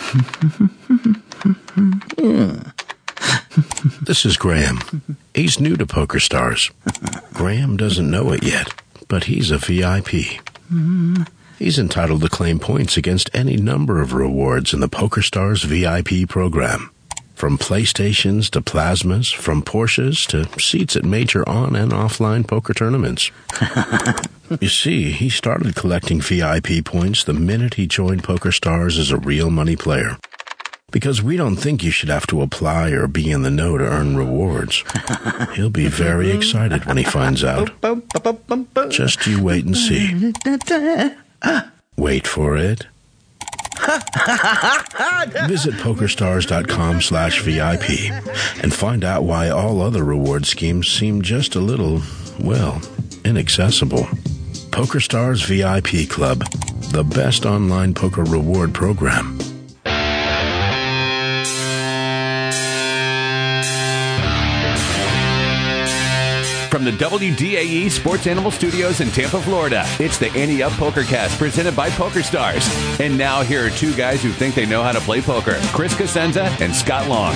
This is Graham. He's new to PokerStars. Graham doesn't know it yet, but he's a VIP. He's entitled to claim points against any number of rewards in the PokerStars VIP program. From PlayStations to plasmas, from Porsches to seats at major on- and offline poker tournaments. You see, he started collecting VIP points the minute he joined PokerStars as a real money player. Because we don't think you should have to apply or be in the know to earn rewards. He'll be very excited when he finds out. Just you wait and see. Wait for it. Visit PokerStars.com/VIP and find out why all other reward schemes seem just a little, well, inaccessible. PokerStars VIP Club, the best online poker reward program. From the WDAE Sports Animal Studios in Tampa, Florida, it's the Ante Up PokerCast presented by PokerStars. And now here are two guys who think they know how to play poker, Chris Cosenza and Scott Long.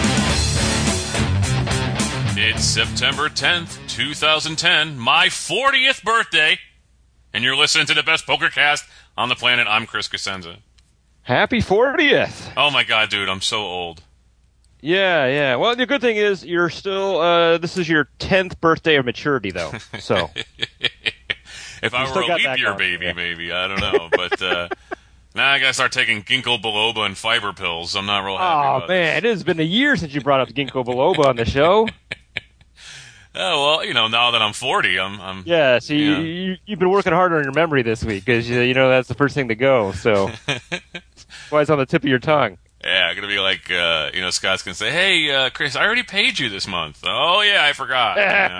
It's September 10th, 2010, my 40th birthday, and you're listening to the best PokerCast on the planet. I'm Chris Cosenza. Happy 40th. Oh my God, dude, I'm so old. Yeah. Well, the good thing is you're still, this is your 10th birthday of maturity, though. So. If I were a leap year baby, maybe. I don't know. But now I got to start taking ginkgo biloba and fiber pills. I'm not real happy about it. Oh, man, it has been a year since you brought up ginkgo biloba on the show. Oh, well, now that I'm 40, I'm yeah, so you've been working harder on your memory this week because, that's the first thing to go. So that's why it's on the tip of your tongue. Yeah, I'm going to be like, Scott's going to say, hey, Chris, I already paid you this month. Oh, yeah, I forgot.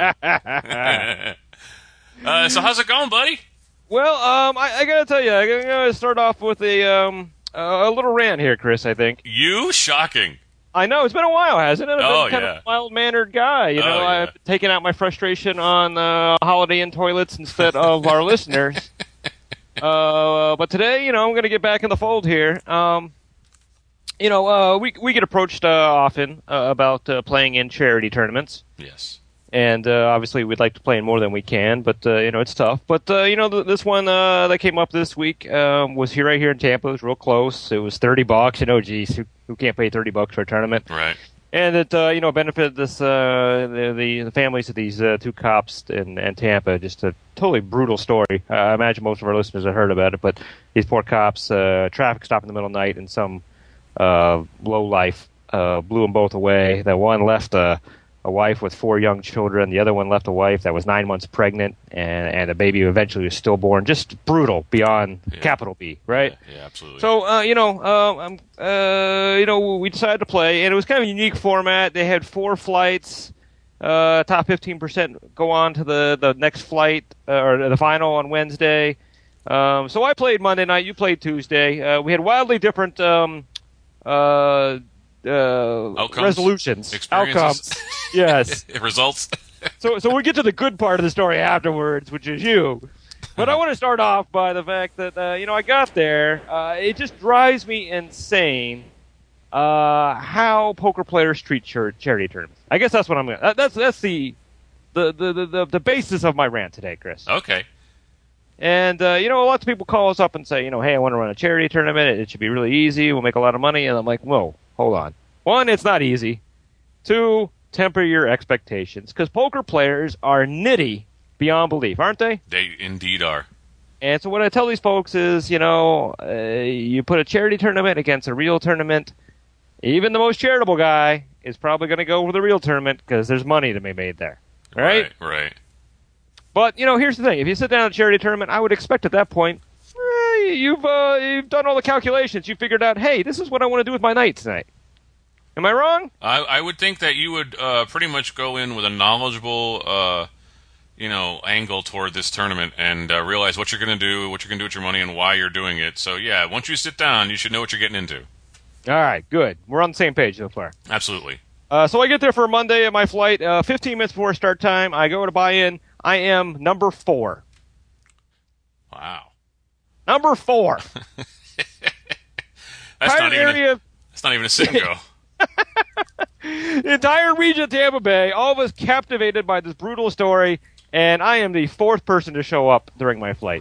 So how's it going, buddy? Well, I got to tell you, I'm going to start off with a little rant here, Chris, I think. You? Shocking. I know. It's been a while, hasn't it? I've been kind of a mild-mannered guy. I've taken out my frustration on Holiday Inn toilets instead of our listeners. But today, I'm going to get back in the fold here. We get approached often about playing in charity tournaments. Yes. And obviously we'd like to play in more than we can, but it's tough. But this one that came up this week was right here in Tampa. It was real close. It was $30. Geez, who can't pay $30 for a tournament? Right. And it benefited this the families of these two cops in Tampa. Just a totally brutal story. I imagine most of our listeners have heard about it, but these poor cops, traffic stop in the middle of the night, and some low life blew them both away. The one left a wife with 4 young children. The other one left a wife that was 9 months pregnant, and a baby who eventually was stillborn. Just brutal beyond capital B, right? Yeah, absolutely. So, we decided to play, and it was kind of a unique format. They had 4 flights. Top 15% go on to the next flight, or the final on Wednesday. So I played Monday night. You played Tuesday. We had wildly different resolutions, outcomes. Yes. Results. So we'll get to the good part of the story afterwards, which is you. But I want to start off by the fact that I got there. It just drives me insane how poker players treat charity tournaments. I guess that's what I'm gonna. That's the basis of my rant today, Chris. Okay. And, lots of people call us up and say, hey, I want to run a charity tournament. It should be really easy. We'll make a lot of money. And I'm like, whoa, hold on. 1, it's not easy. 2, temper your expectations. Because poker players are nitty beyond belief, aren't they? They indeed are. And so what I tell these folks is, you put a charity tournament against a real tournament. Even the most charitable guy is probably going to go for the real tournament because there's money to be made there. Right? Right. But, here's the thing. If you sit down at a charity tournament, I would expect at that point, you've done all the calculations. You figured out, hey, this is what I want to do with my night tonight. Am I wrong? I would think that you would pretty much go in with a knowledgeable, angle toward this tournament and realize what you're going to do, what you're going to do with your money, and why you're doing it. So, yeah, once you sit down, you should know what you're getting into. All right, good. We're on the same page so far. Absolutely. So I get there for Monday at my flight. 15 minutes before start time, I go to buy in. I am number 4. Wow. Number 4. That's not even It's not even a sit-and-go. The entire region of Tampa Bay, all of us captivated by this brutal story, and I am the fourth person to show up during my flight.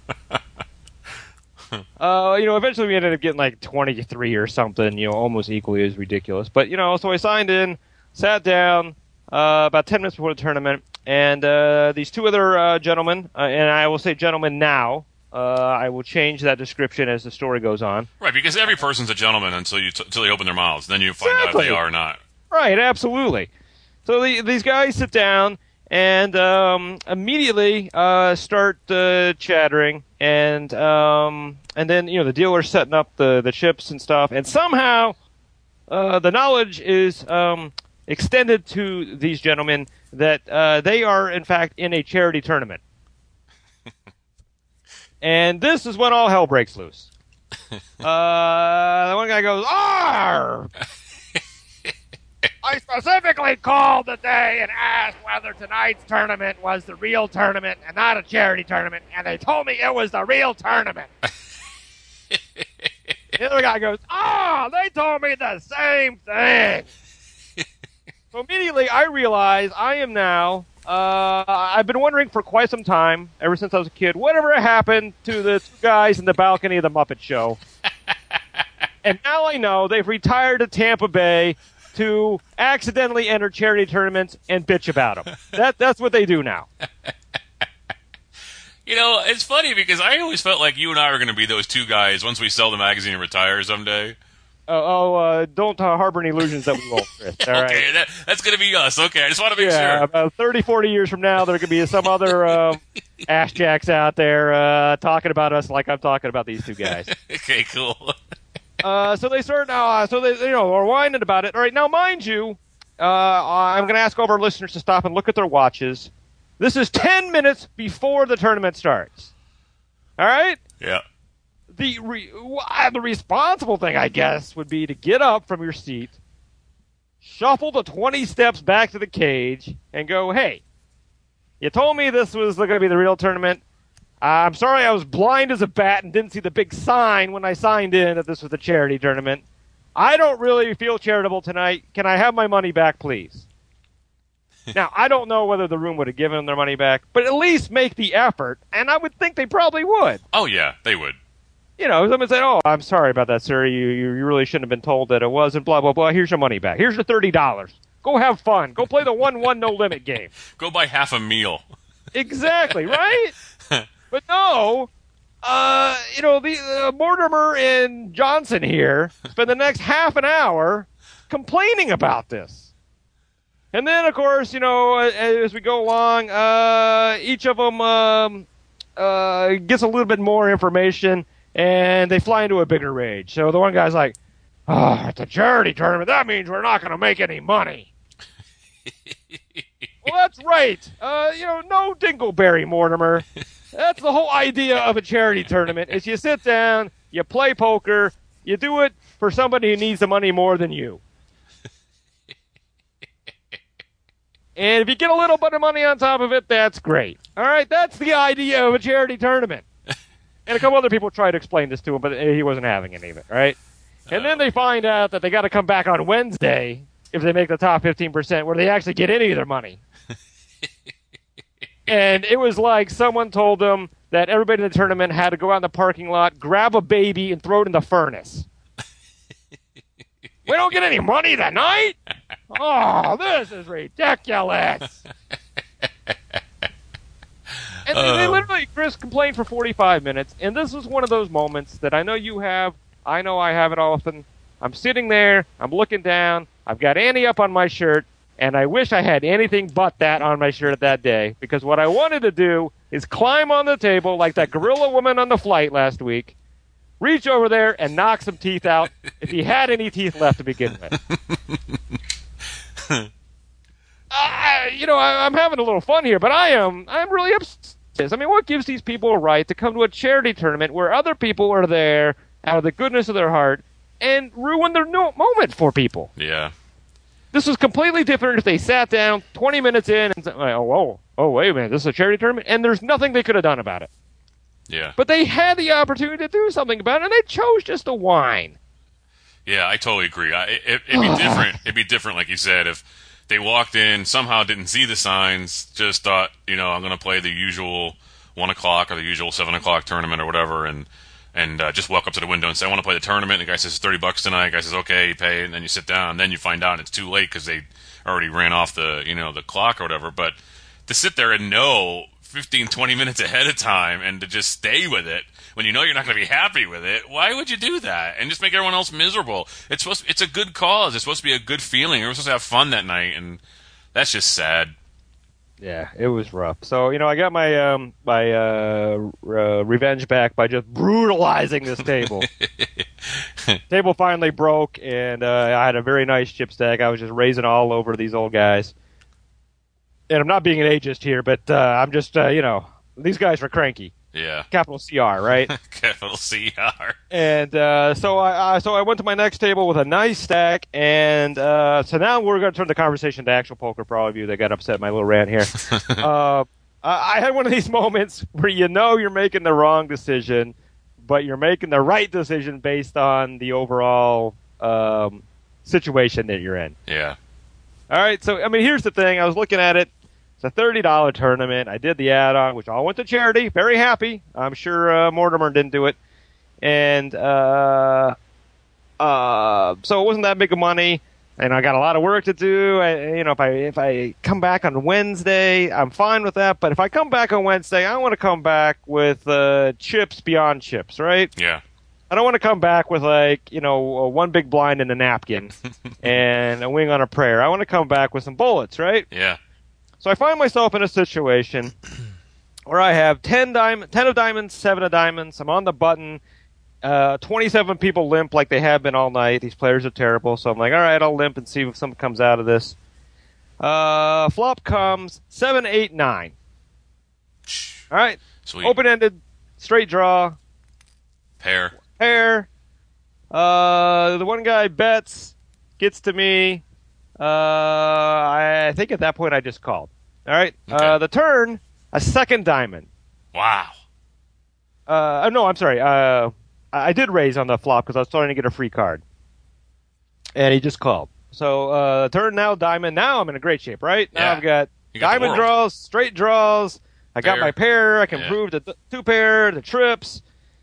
Eventually we ended up getting like 23 or something, almost equally as ridiculous. But, so I signed in, sat down about 10 minutes before the tournament, and these two other gentlemen, and I will say gentlemen now, I will change that description as the story goes on. Right, because every person's a gentleman until they open their mouths. Then you find out if they are or not. Right, absolutely. So these guys sit down and immediately start chattering, and then the dealer's setting up the chips and stuff, and somehow the knowledge is extended to these gentlemen that they are in fact in a charity tournament. And this is when all hell breaks loose. The one guy goes, "Arr! I specifically called today and asked whether tonight's tournament was the real tournament and not a charity tournament, and they told me it was the real tournament." The other guy goes, they told me the same thing." So immediately I realize I am now, I've been wondering for quite some time, ever since I was a kid, whatever happened to the two guys in the balcony of the Muppet Show. And now I know they've retired to Tampa Bay to accidentally enter charity tournaments and bitch about them. That's what they do now. It's funny because I always felt like you and I were going to be those two guys once we sell the magazine and retire someday. Don't harbor any illusions that we won't, Chris. All right? Okay, that's going to be us. Okay, I just want to make sure. Yeah, about 30, 40 years from now, there could be some other ass jacks out there talking about us like I'm talking about these two guys. Okay, cool. So they start now. So they, are whining about it. All right, now mind you, I'm going to ask all of our listeners to stop and look at their watches. This is 10 minutes before the tournament starts. All right. Yeah. The responsible thing, I guess, would be to get up from your seat, shuffle the 20 steps back to the cage, and go, "Hey, you told me this was going to be the real tournament. I'm sorry I was blind as a bat and didn't see the big sign when I signed in that this was a charity tournament. I don't really feel charitable tonight. Can I have my money back, please?" Now, I don't know whether the room would have given them their money back, but at least make the effort, and I would think they probably would. Oh, yeah, they would. Someone said, "Oh, I'm sorry about that, sir. You really shouldn't have been told that it was, and blah, blah, blah. Here's your money back. Here's your $30. Go have fun. Go play the 1-1 no-limit game. Go buy half a meal." Exactly, right? But no, Mortimer and Johnson here spend the next half an hour complaining about this. And then, of course, as we go along, each of them gets a little bit more information, and they fly into a bigger rage. So the one guy's like, "It's a charity tournament. That means we're not going to make any money." Well, that's right. No dingleberry, Mortimer. That's the whole idea of a charity tournament, is you sit down, you play poker, you do it for somebody who needs the money more than you. And if you get a little bit of money on top of it, that's great. All right, that's the idea of a charity tournament. And a couple other people tried to explain this to him, but he wasn't having any of it, right? And then they find out that they got to come back on Wednesday if they make the top 15%, where they actually get any of their money. And it was like someone told them that everybody in the tournament had to go out in the parking lot, grab a baby, and throw it in the furnace. We don't get any money tonight? Oh, this is ridiculous. And they literally, Chris, complained for 45 minutes, and this was one of those moments that I know you have, I know I have it often. I'm sitting there, I'm looking down, I've got Annie up on my shirt, and I wish I had anything but that on my shirt that day, because what I wanted to do is climb on the table like that gorilla woman on the flight last week, reach over there and knock some teeth out if he had any teeth left to begin with. I'm having a little fun here, but I'm really upset. I mean, what gives these people a right to come to a charity tournament where other people are there out of the goodness of their heart and ruin their moment for people? Yeah. This was completely different if they sat down 20 minutes in and said, oh, wait a minute, this is a charity tournament, and there's nothing they could have done about it. Yeah. But they had the opportunity to do something about it, and they chose just to whine. Yeah, I totally agree. It'd be different. It'd be different, like you said, if they walked in, somehow didn't see the signs, just thought, I'm going to play the usual 1 o'clock or the usual 7 o'clock tournament or whatever, and just walk up to the window and say, I want to play the tournament. And the guy says, it's $30 tonight. The guy says, okay, you pay, and then you sit down. And then you find out it's too late because they already ran off the clock or whatever. But to sit there and know 15, 20 minutes ahead of time and to just stay with it when you know you're not going to be happy with it, why would you do that? And just make everyone else miserable. It's a good cause. It's supposed to be a good feeling. You're supposed to have fun that night, and that's just sad. Yeah, it was rough. So, I got my revenge back by just brutalizing this table. Table finally broke, and I had a very nice chip stack. I was just raising all over these old guys. And I'm not being an ageist here, but I'm just, these guys were cranky. Yeah. Capital CR, right? Capital CR. And so I went to my next table with a nice stack, and so now we're going to turn the conversation to actual poker for all of you that got upset at my little rant here. I had one of these moments where you're making the wrong decision, but you're making the right decision based on the overall situation that you're in. Yeah. All right, so, here's the thing. I was looking at it. It's a $30 tournament. I did the add-on, which all went to charity. Very happy. I'm sure Mortimer didn't do it. And so it wasn't that big of money, and I got a lot of work to do. If I come back on Wednesday, I'm fine with that. But if I come back on Wednesday, I want to come back with chips beyond chips, right? Yeah. I don't want to come back with one big blind and a napkin and a wing on a prayer. I want to come back with some bullets, right? Yeah. So I find myself in a situation where I have 10 of diamonds, 7 of diamonds. I'm on the button. 27 people limp like they have been all night. These players are terrible. So I'm like, all right, I'll limp and see if something comes out of this. Flop comes 7, 8, 9. All right. Sweet. Open-ended, straight draw. Pair. The one guy bets, gets to me. I think at that point I just called. All right. Okay. The turn, a second diamond. Wow. No, I'm sorry. I did raise on the flop because I was starting to get a free card. And he just called. So, turn now diamond. Now I'm in a great shape, right? Yeah. Now I've got diamond draws, straight draws. I got my pair. I can prove the 2-pair, the trips.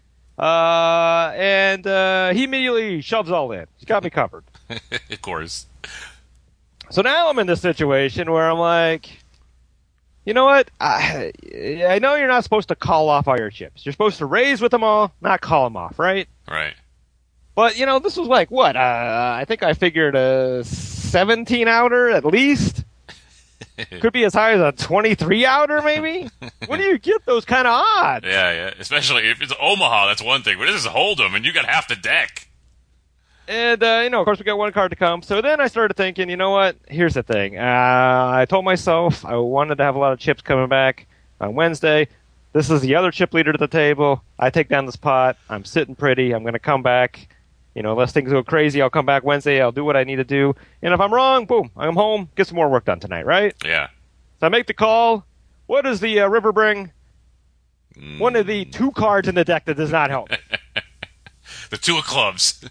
And he immediately shoves all in. He's got me covered. Of course. So now I'm in this situation where I'm like, you know what? I know you're not supposed to call off all your chips. You're supposed to raise with them all, not call them off, right? Right. But, this was like, what? I think I figured a 17-outer at least. Could be as high as a 23-outer, maybe? When do you get those kind of odds? Yeah. Especially if it's Omaha, that's one thing. But this is Hold'em, and you got half the deck. And, of course, we got one card to come. So then I started thinking, you know what? Here's the thing. I told myself I wanted to have a lot of chips coming back on Wednesday. This is the other chip leader to the table. I take down this pot. I'm sitting pretty. I'm going to come back. Unless things go crazy, I'll come back Wednesday. I'll do what I need to do. And if I'm wrong, boom, I'm home. Get some more work done tonight, right? Yeah. So I make the call. What does the river bring? One of the 2 cards in the deck that does not help me. The 2 of clubs.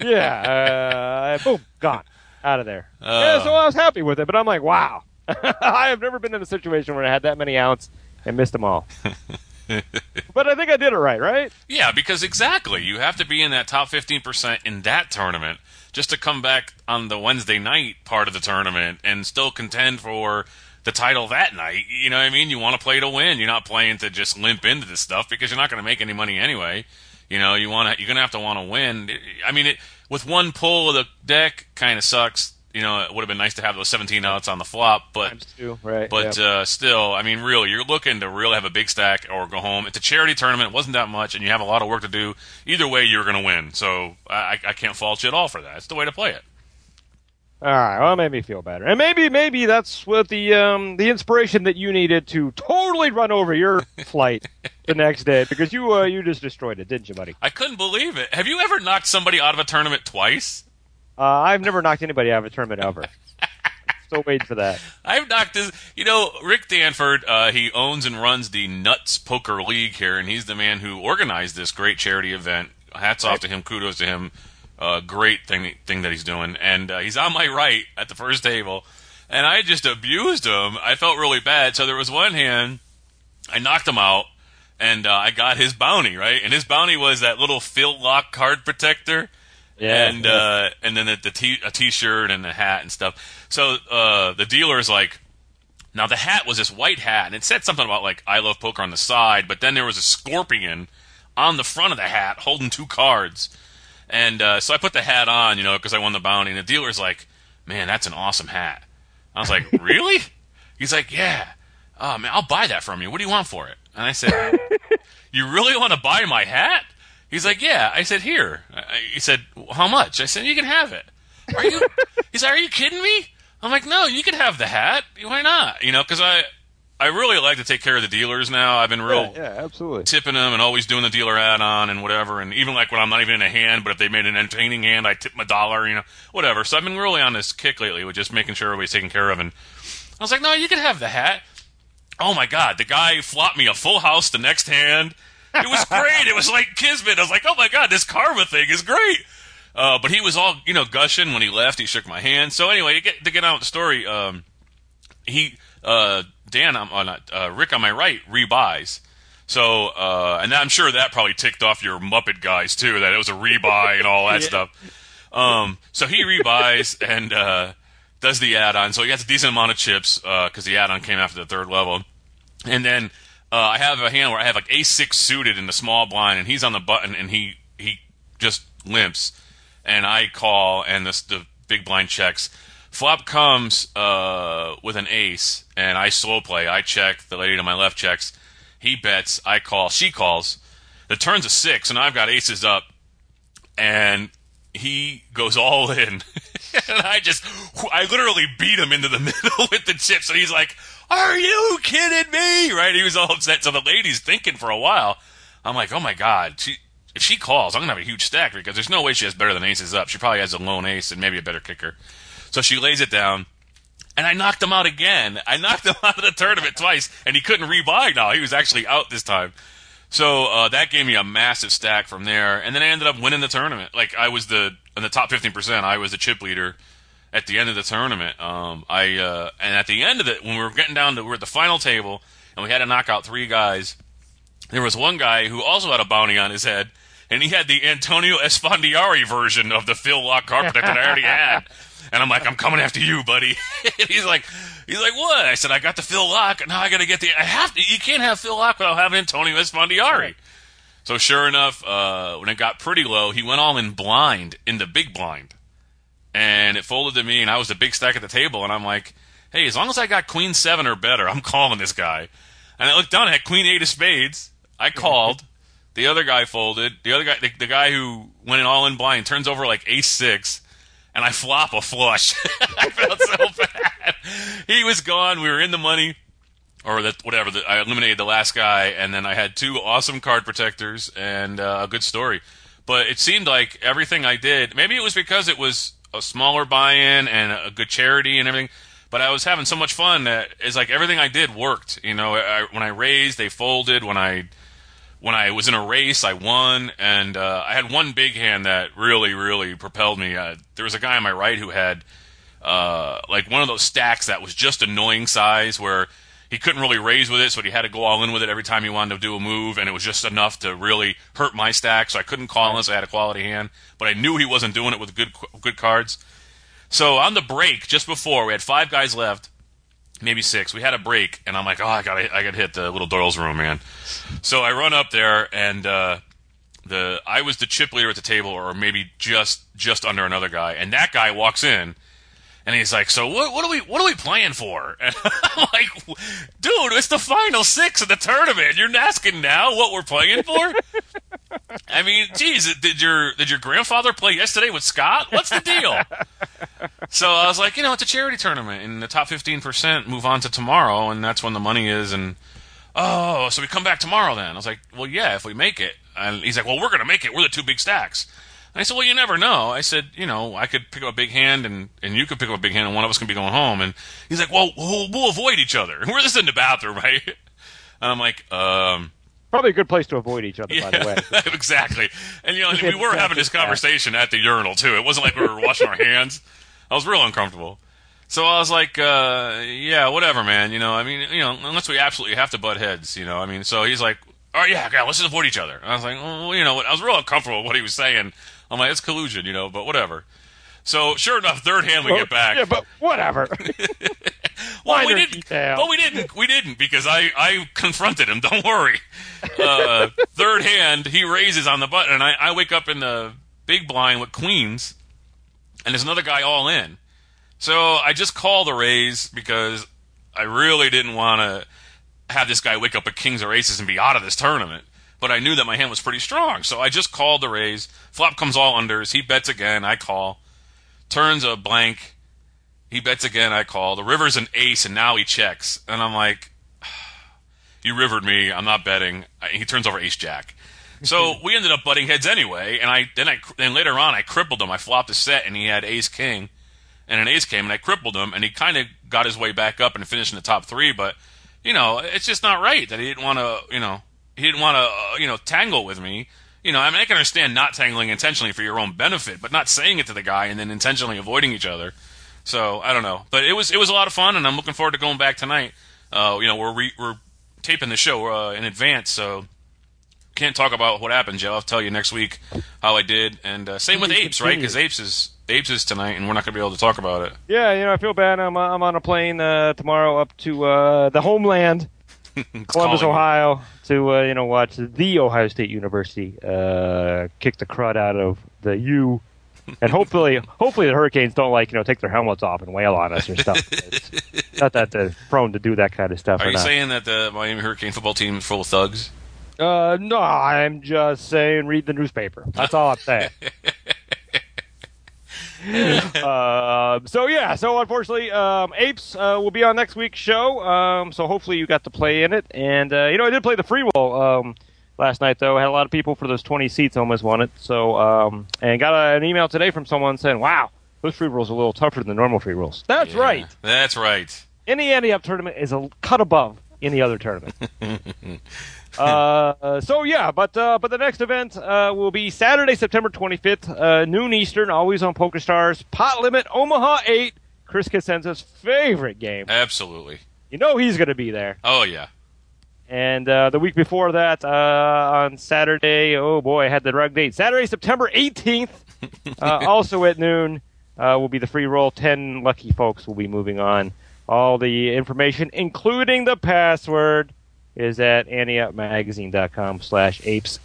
Yeah. Boom, gone. Out of there. Yeah, so I was happy with it, but I'm like, wow. I have never been in a situation where I had that many outs and missed them all. But I think I did it right? Yeah, because exactly. You have to be in that top 15% in that tournament just to come back on the Wednesday night part of the tournament and still contend for the title that night. You know what I mean? You want to play to win. You're not playing to just limp into this stuff because you're not going to make any money anyway. You're going to have to want to win. I mean, with one pull of the deck kind of sucks. It would have been nice to have those 17 outs on the flop, but Times 2, right? But still, I mean, really, you're looking to really have a big stack or go home. It's a charity tournament; it wasn't that much, and you have a lot of work to do. Either way, you're going to win. So I can't fault you at all for that. It's the way to play it. All right, well, it made me feel better, and maybe that's what the inspiration that you needed to totally run over your flight the next day because you just destroyed it, didn't you, buddy? I couldn't believe it. Have you ever knocked somebody out of a tournament twice? I've never knocked anybody out of a tournament ever. Still waiting for that. I've knocked this. Rick Danford, he owns and runs the Nuts Poker League here, and he's the man who organized this great charity event. Hats off to him. Kudos to him. great thing that he's doing. And he's on my right at the first table, and I just abused him. I felt really bad. So there was one hand, I knocked him out, and I got his bounty, right? And his bounty was that little Phil Lock card protector. Yeah, and then a T-shirt and a hat and stuff. So the dealer's like, now the hat was this white hat, and it said something about like I love poker on the side, but then there was a scorpion on the front of the hat holding 2 cards. And so I put the hat on, because I won the bounty, and the dealer's like, man, that's an awesome hat. I was like, really? He's like, yeah. Oh, man, I'll buy that from you. What do you want for it? And I said, you really want to buy my hat? He's like, yeah. I said, here. He said, how much? I said, you can have it. He's like, are you kidding me? I'm like, no, you can have the hat. Why not? Because I really like to take care of the dealers now. I've been absolutely tipping them and always doing the dealer add-on and whatever. And even like when I'm not even in a hand, but if they made an entertaining hand, I tip them $1, whatever. So I've been really on this kick lately with just making sure everybody's taken care of. And I was like, no, you can have the hat. Oh my God, the guy flopped me a full house the next hand. It was great. It was like Kismet. I was like, oh my God, this karma thing is great. But he was all, gushing when he left. He shook my hand. So anyway, to get on with the story, Rick on my right rebuys. So, and I'm sure that probably ticked off your Muppet guys too, that it was a rebuy and all that stuff. So he rebuys and does the add-on. So he gets a decent amount of chips because the add-on came after the 3rd level. And then I have a hand where I have like ace-6 suited in the small blind, and he's on the button, and he just limps. And I call, and the big blind checks. Flop comes with an ace, and I slow play. I check. The lady to my left checks. He bets. I call. She calls. The turn's a 6, and I've got aces up. And he goes all in. And I literally beat him into the middle with the chips. And he's like, are you kidding me? Right? He was all upset. So the lady's thinking for a while. I'm like, oh my God. If she calls, I'm going to have a huge stack because there's no way she has better than aces up. She probably has a lone ace and maybe a better kicker. So she lays it down, and I knocked him out again. I knocked him out of the tournament twice, and he couldn't rebuy now. He was actually out this time. So that gave me a massive stack from there, and then I ended up winning the tournament. Like, I was in the top 15%. I was the chip leader at the end of the tournament. And at the end of it, when we were getting down to, we were at the final table, and we had to knock out 3 guys. There was one guy who also had a bounty on his head, and he had the Antonio Esfandiari version of the Phil Lock card protector that I already had. And I'm like, I'm coming after you, buddy. He's like, what? I said, I got the Phil Lock. Now I got to get you can't have Phil Lock without having Antonio Esfandiari. Right. So sure enough, when it got pretty low, he went all in blind, in the big blind. And it folded to me, and I was the big stack at the table. And I'm like, hey, as long as I got queen 7 or better, I'm calling this guy. And I looked down, I had queen 8 of spades. I called. The other guy folded. The other guy, the guy who went in all in blind, turns over like ace 6. And I flop a flush. I felt so bad. He was gone. We were in the money. Or whatever. I eliminated the last guy. And then I had 2 awesome card protectors and a good story. But it seemed like everything I did, maybe it was because it was a smaller buy-in and a good charity and everything. But I was having so much fun that it's like everything I did worked. When I raised, they folded. When I was in a race, I won, and I had one big hand that really, really propelled me. There was a guy on my right who had like one of those stacks that was just annoying size where he couldn't really raise with it, so he had to go all in with it every time he wanted to do a move, and it was just enough to really hurt my stack, so I couldn't call unless I had a quality hand. But I knew he wasn't doing it with good cards. So on the break, just before, we had 5 guys left, maybe 6. We had a break, and I'm like, I gotta hit the little Doyle's room, man. So I run up there, and I was the chip leader at the table, or maybe just under another guy, and that guy walks in, and he's like, so what are we playing for? And I'm like, dude, it's the final 6 of the tournament. You're asking now what we're playing for? I mean, geez, did your grandfather play yesterday with Scott? What's the deal? So I was like, it's a charity tournament, and the top 15% move on to tomorrow, and that's when the money is. And so we come back tomorrow then. I was like, well, yeah, if we make it. And he's like, well, we're gonna make it. We're the 2 big stacks. And I said, well, you never know. I said, I could pick up a big hand, and you could pick up a big hand, and one of us can be going home. And he's like, well, we'll avoid each other. And we're just in the bathroom, right? And I'm like, Probably a good place to avoid each other, by the way. Exactly. And we were having this conversation at the urinal too. It wasn't like we were washing our hands. I was real uncomfortable. So I was like, yeah, whatever, man. Unless we absolutely have to butt heads, So he's like, all right, yeah, let's just avoid each other. And I was like, well, I was real uncomfortable with what he was saying. I'm like, it's collusion, but whatever. So sure enough, third hand we get back. Yeah, but whatever. Well, we didn't because I confronted him. Don't worry. Third hand, he raises on the button, and I wake up in the big blind with queens, and there's another guy all in. So I just called the raise because I really didn't want to have this guy wake up with kings or aces and be out of this tournament. But I knew that my hand was pretty strong, so I just called the raise. Flop comes all unders. He bets again. I call. Turns a blank. He bets again, I call. The river's an ace, and now he checks. And I'm like, you rivered me. I'm not betting. He turns over ace-jack. So we ended up butting heads anyway, and then later on I crippled him. I flopped a set, and he had ace-king, and an ace came, and I crippled him, and he kind of got his way back up and finished in the top three. But, it's just not right that he didn't want to, tangle with me. I can understand not tangling intentionally for your own benefit, but not saying it to the guy and then intentionally avoiding each other. So I don't know, but it was a lot of fun, and I'm looking forward to going back tonight. We're taping the show in advance, so can't talk about what happened, Joe. I'll tell you next week how I did, and same with Apes, right? Because Apes is tonight, and we're not going to be able to talk about it. Yeah, I feel bad. I'm on a plane tomorrow up to the homeland, Columbus, Ohio, to watch the Ohio State University kick the crud out of the U. And hopefully the Hurricanes don't take their helmets off and wail on us or stuff. It's not that they're prone to do that kind of stuff. Are you saying that the Miami Hurricane football team is full of thugs? No, I'm just saying read the newspaper. That's all I'm saying. So unfortunately, Apes will be on next week's show. So hopefully you got to play in it. And I did play the free roll last night, though. I had a lot of people for those 20 seats almost won it. So, and got an email today from someone saying, wow, those free rolls are a little tougher than the normal free rolls. That's right. That's right. Any Ante-Up tournament is a cut above any other tournament. But the next event will be Saturday, September 25th, noon Eastern, always on PokerStars. Pot Limit Omaha 8, Chris Cosenza's favorite game. Absolutely. He's going to be there. Oh, yeah. And the week before that, on Saturday, oh boy, I had the wrong date. Saturday, September 18th, also at noon, will be the free roll. 10 lucky folks will be moving on. All the information, including the password, is at anteupmagazine.com/apes,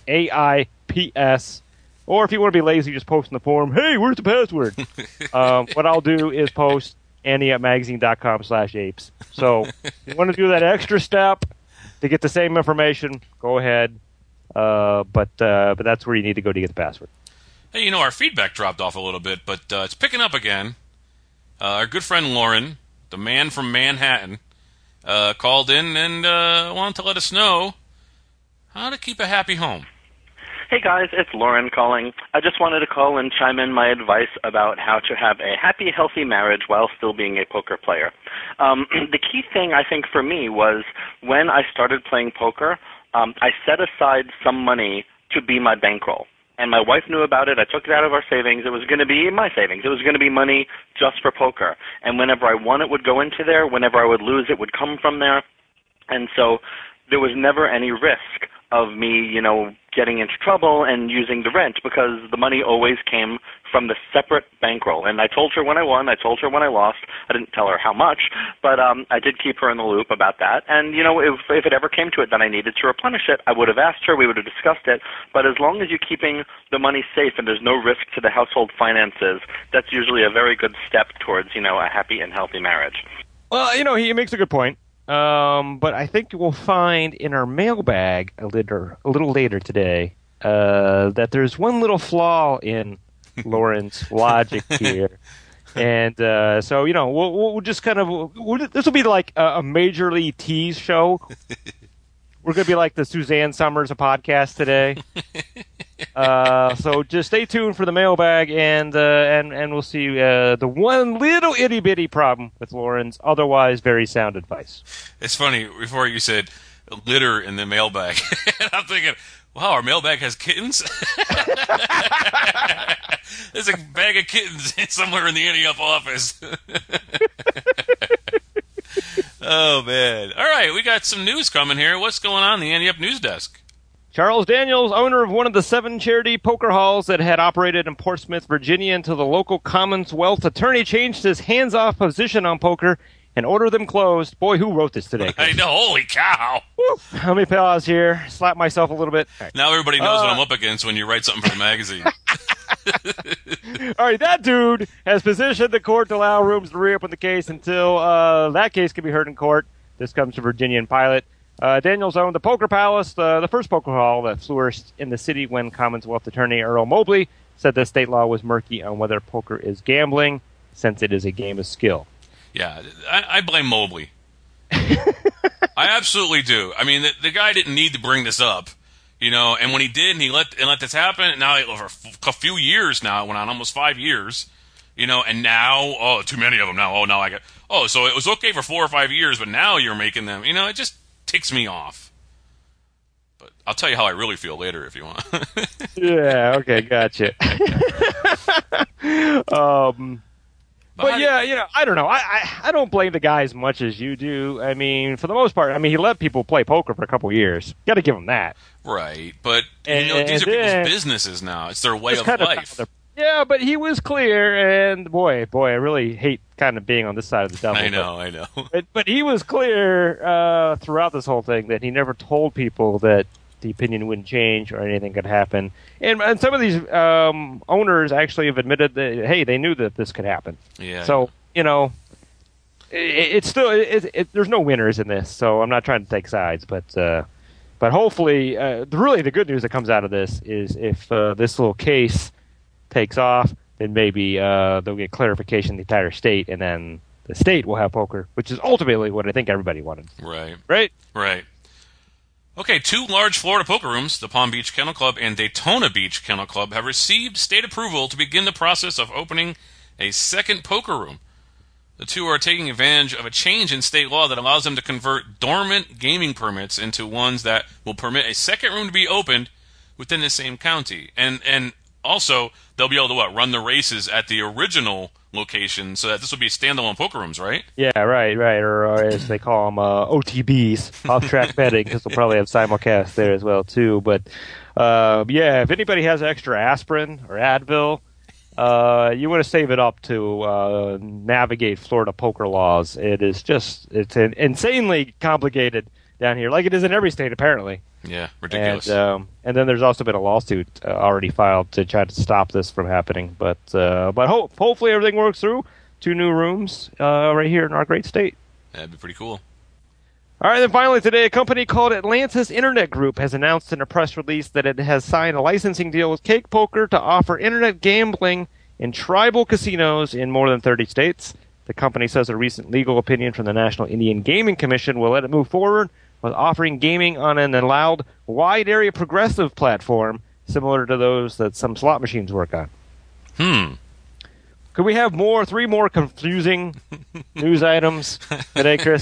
AIPS. Or if you want to be lazy, just post in the forum, hey, where's the password? What I'll do is post anteupmagazine.com/apes. So if you want to do that extra step to get the same information, go ahead. But that's where you need to go to get the password. Hey, our feedback dropped off a little bit, but it's picking up again. Our good friend Lauren, the man from Manhattan, called in and wanted to let us know how to keep a happy home. Hey guys, it's Lauren calling. I just wanted to call and chime in my advice about how to have a happy, healthy marriage while still being a poker player. The key thing, I think, for me was when I started playing poker, I set aside some money to be my bankroll. And my wife knew about it. I took it out of our savings. It was going to be my savings. It was going to be money just for poker. And whenever I won, it would go into there. Whenever I would lose, it would come from there. And so there was never any risk of me, getting into trouble and using the rent because the money always came from the separate bankroll. And I told her when I won. I told her when I lost. I didn't tell her how much, but I did keep her in the loop about that. And, if it ever came to it that I needed to replenish it, I would have asked her. We would have discussed it. But as long as you're keeping the money safe and there's no risk to the household finances, that's usually a very good step towards, a happy and healthy marriage. Well, he makes a good point. But I think we'll find in our mailbag a little later today that there's one little flaw in Lauren's logic here. And so, we'll just kind of this will be like a majorly tease show. We're going to be like the Suzanne Summers of podcast today. So just stay tuned for the mailbag, and we'll see the one little itty bitty problem with Lauren's otherwise very sound advice. It's funny. Before you said litter in the mailbag. And I'm thinking, wow, our mailbag has kittens? There's a bag of kittens somewhere in the Ante Up office. Oh, man. All right, we got some news coming here. What's going on in the Ante Up news desk? Charles Daniels, owner of one of the 7 charity poker halls that had operated in Portsmouth, Virginia, until the local Commonwealth attorney changed his hands-off position on poker and ordered them closed. Boy, who wrote this today? I know, holy cow. Woo. Let me pause here, slap myself a little bit. Now everybody knows what I'm up against when you write something for the magazine. All right, that dude has petitioned the court to allow rooms to reopen the case until that case can be heard in court. This comes from Virginian Pilot. Daniels owned the Poker Palace, the first poker hall that flourished in the city when Commonwealth Attorney Earl Mobley said the state law was murky on whether poker is gambling, since it is a game of skill. Yeah, I blame Mobley. I absolutely do. I mean, the guy didn't need to bring this up, you know, and when he did, and he let this happen, and now over a few years now, it went on almost 5 years, you know, and now, too many of them now. Now I got, so it was okay for 4 or 5 years, but now you're making them, you know, it just ticks me off. But I'll tell you how I really feel later if you want. Yeah, okay, gotcha. But yeah, you know, I don't know. I don't blame the guy as much as you do. I mean, for the most part, I mean, he let people play poker for a couple years. Got to give him that. Right, but you know, these are people's businesses now. It's their way of life. Yeah, but he was clear, and boy, I really hate kind of being on this side of the devil. I know. But he was clear throughout this whole thing that he never told people that the opinion wouldn't change or anything could happen. And some of these owners actually have admitted that, hey, they knew that this could happen. Yeah. So, you know, it's still there's no winners in this, so I'm not trying to take sides, but hopefully, really the good news that comes out of this is if this little case takes off, then maybe they'll get clarification in the entire state, and then the state will have poker, which is ultimately what I think everybody wanted. Right. Okay, 2 large Florida poker rooms, the Palm Beach Kennel Club and Daytona Beach Kennel Club, have received state approval to begin the process of opening a second poker room. The two are taking advantage of a change in state law that allows them to convert dormant gaming permits into ones that will permit a second room to be opened within the same county. And also, they'll be able to run the races at the original location, so that this will be standalone poker rooms, right? Yeah, right. Or as they call them, OTBs, off-track betting, because they'll probably have simulcast there as well, too. But, yeah, if anybody has extra aspirin or Advil, you want to save it up to navigate Florida poker laws. It's insanely complicated down here, like it is in every state, apparently. Yeah, ridiculous. And then there's also been a lawsuit already filed to try to stop this from happening. But hopefully everything works through. 2 new rooms right here in our great state. That'd be pretty cool. All right, then finally today, a company called Atlantis Internet Group has announced in a press release that it has signed a licensing deal with Cake Poker to offer internet gambling in tribal casinos in more than 30 states. The company says a recent legal opinion from the National Indian Gaming Commission will let it move forward with offering gaming on an allowed wide area progressive platform similar to those that some slot machines work on. Could we have 3 more confusing news items today, Chris?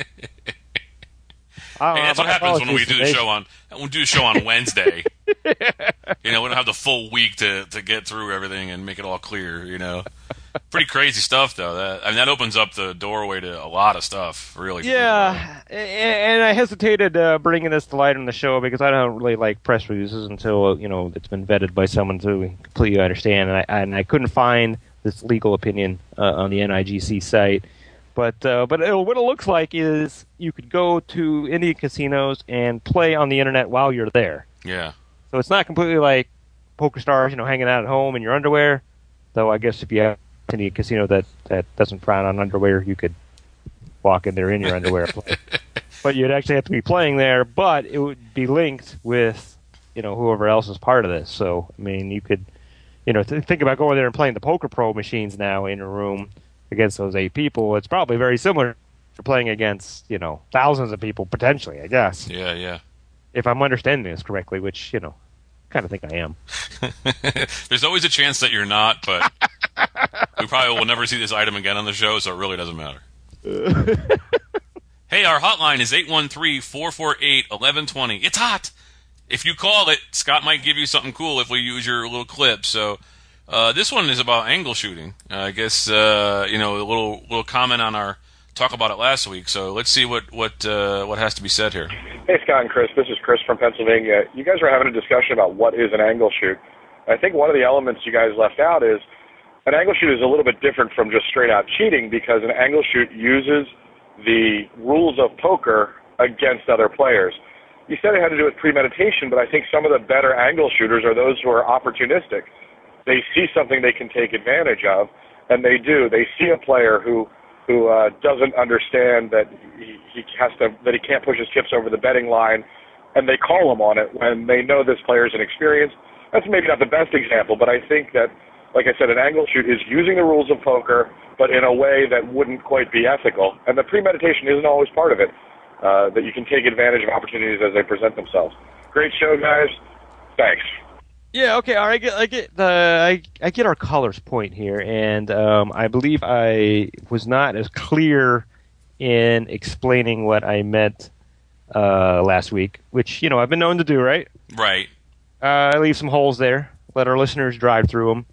Hey, that's what happens when we do the show on Wednesday. You know, we don't have the full week to get through everything and make it all clear, you know. Pretty crazy stuff, though. That opens up the doorway to a lot of stuff, really. Yeah, and I hesitated bringing this to light on the show because I don't really like press releases until, you know, it's been vetted by someone to completely understand. And I couldn't find this legal opinion on the NIGC site. But what it looks like is you could go to Indian casinos and play on the internet while you're there. Yeah. So it's not completely like PokerStars, you know, hanging out at home in your underwear. Though I guess if you have an Indian casino that doesn't frown on underwear, you could walk in there in your underwear and play. But you'd actually have to be playing there, but it would be linked with, you know, whoever else is part of this. So, I mean, you could, you know, think about going there and playing the Poker Pro machines now in a room against those 8 people. It's probably very similar to playing against, you know, thousands of people potentially, I guess. Yeah. If I'm understanding this correctly, which, you know, kind of think I am. There's always a chance that you're not, but we probably will never see this item again on the show, so it really doesn't matter. Hey, our hotline is 813-448-1120. It's hot. If you call it, Scott might give you something cool if we use your little clip. So this one is about angle shooting. I guess a little comment on our talk about it last week. So let's see what has to be said here. Hey, Scott and Chris. This is Chris from Pennsylvania. You guys were having a discussion about what is an angle shoot. I think one of the elements you guys left out is an angle shoot is a little bit different from just straight out cheating, because an angle shoot uses the rules of poker against other players. You said it had to do with premeditation, but I think some of the better angle shooters are those who are opportunistic. They see something they can take advantage of, and they do. They see a player who doesn't understand that he can't push his chips over the betting line, and they call him on it when they know this player is inexperienced. That's maybe not the best example, but I think that, like I said, an angle shoot is using the rules of poker, but in a way that wouldn't quite be ethical. And the premeditation isn't always part of it, that you can take advantage of opportunities as they present themselves. Great show, guys. Thanks. Yeah, okay. All right, I get our caller's point here, and I believe I was not as clear in explaining what I meant last week, which I've been known to do, right? Right. I leave some holes there. Let our listeners drive through them.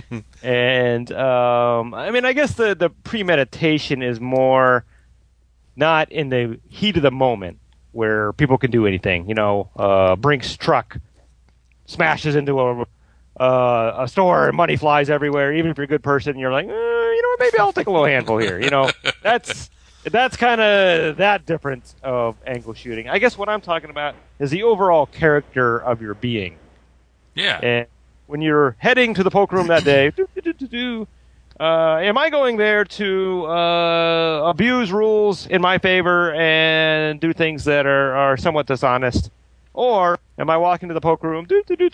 And I guess the premeditation is more not in the heat of the moment where people can do anything. Brink's truck smashes into a store and money flies everywhere. Even if you're a good person, you're like, maybe I'll take a little handful here. That's kind of that difference of angle shooting. I guess what I'm talking about is the overall character of your being. Yeah. And when you're heading to the poker room that day, am I going there to abuse rules in my favor and do things that are somewhat dishonest? Or am I walking to the poker room,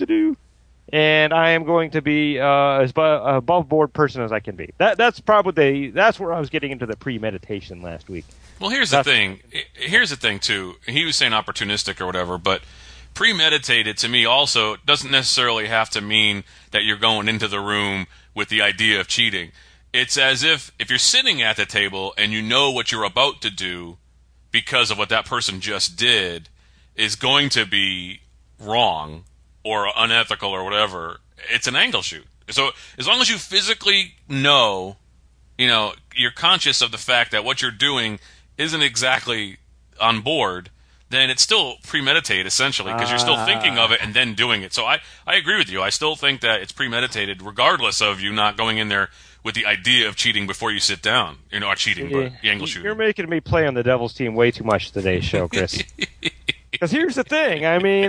and I am going to be as above board person as I can be? That's where I was getting into the premeditation last week. Well, here's the thing. Here's the thing too. He was saying opportunistic or whatever, but premeditated to me also doesn't necessarily have to mean that you're going into the room with the idea of cheating. It's as if you're sitting at the table and you know what you're about to do because of what that person just did is going to be wrong or unethical or whatever, it's an angle shoot. So as long as you physically know, you're conscious of the fact that what you're doing isn't exactly on board, then it's still premeditated, essentially, because you're still thinking of it and then doing it. So I agree with you. I still think that it's premeditated, regardless of you not going in there with the idea of cheating before you sit down. Not cheating, but the angle shooting. You're making me play on the Devil's team way too much today's show, Chris. Because here's the thing.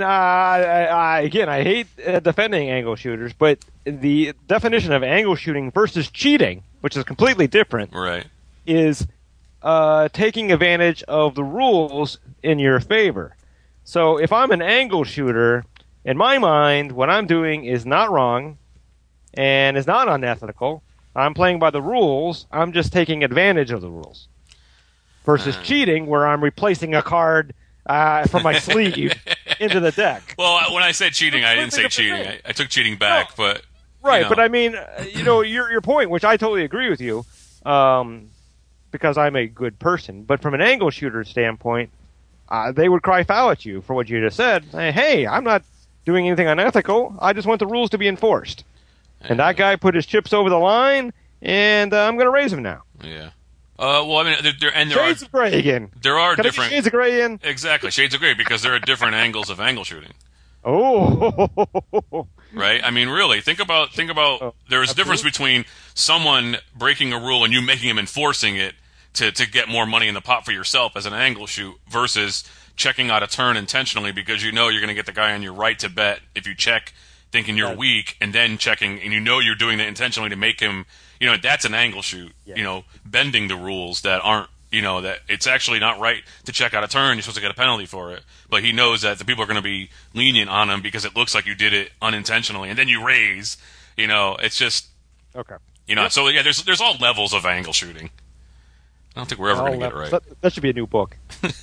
I hate defending angle shooters, but the definition of angle shooting versus cheating, which is completely different, right, is taking advantage of the rules in your favor. So if I'm an angle shooter, in my mind, what I'm doing is not wrong and is not unethical. I'm playing by the rules. I'm just taking advantage of the rules. Versus cheating, where I'm replacing a card from my sleeve into the deck. Well, when I said cheating, I didn't say cheating. I took cheating back, but... Right, but I mean, your point, which I totally agree with you, because I'm a good person. But from an angle shooter standpoint, they would cry foul at you for what you just said. Hey, I'm not doing anything unethical. I just want the rules to be enforced. And that guy put his chips over the line, and I'm going to raise him now. Yeah. Well, I mean, there Shades of Grey again. There are Can different... I get Shades of Grey in? Exactly, Shades of Grey, because there are different angles of angle shooting. Oh. Right? I mean, really, think about there's a difference between someone breaking a rule and you making him enforcing it to get more money in the pot for yourself as an angle shoot versus checking out a turn intentionally because you know you're going to get the guy on your right to bet if you check thinking you're weak and then checking and you know you're doing it intentionally to make him, that's an angle shoot, bending the rules that aren't, that it's actually not right to check out a turn. You're supposed to get a penalty for it. But he knows that the people are going to be lenient on him because it looks like you did it unintentionally. And then you raise, it's just, okay. So yeah, there's all levels of angle shooting. I don't think we're ever going to get it right. That should be a new book.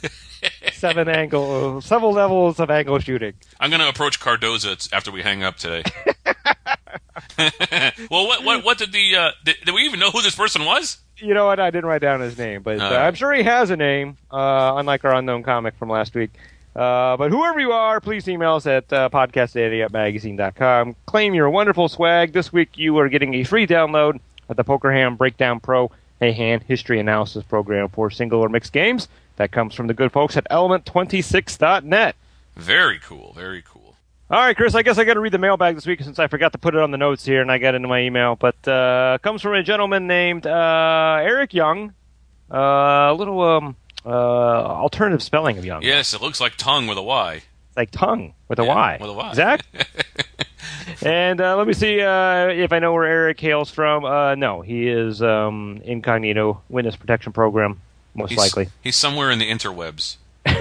Several levels of angle shooting. I'm going to approach Cardoza after we hang up today. Well, what did did we even know who this person was? You know what? I didn't write down his name, but I'm sure he has a name, unlike our unknown comic from last week. But whoever you are, please email us at podcastdaily@magazine.com. Claim your wonderful swag. This week you are getting a free download of the PokerHam Breakdown Pro, a hand history analysis program for single or mixed games. That comes from the good folks at element26.net. Very cool. Very cool. All right, Chris, I guess I got to read the mailbag this week since I forgot to put it on the notes here and I got into my email. But it comes from a gentleman named Eric Young. A little alternative spelling of Young. Yes, it looks like tongue with a Y. It's like tongue with a Y. With a Y. Zach? And let me see if I know where Eric hails from. No, he is incognito, witness protection program, most likely. He's somewhere in the interwebs.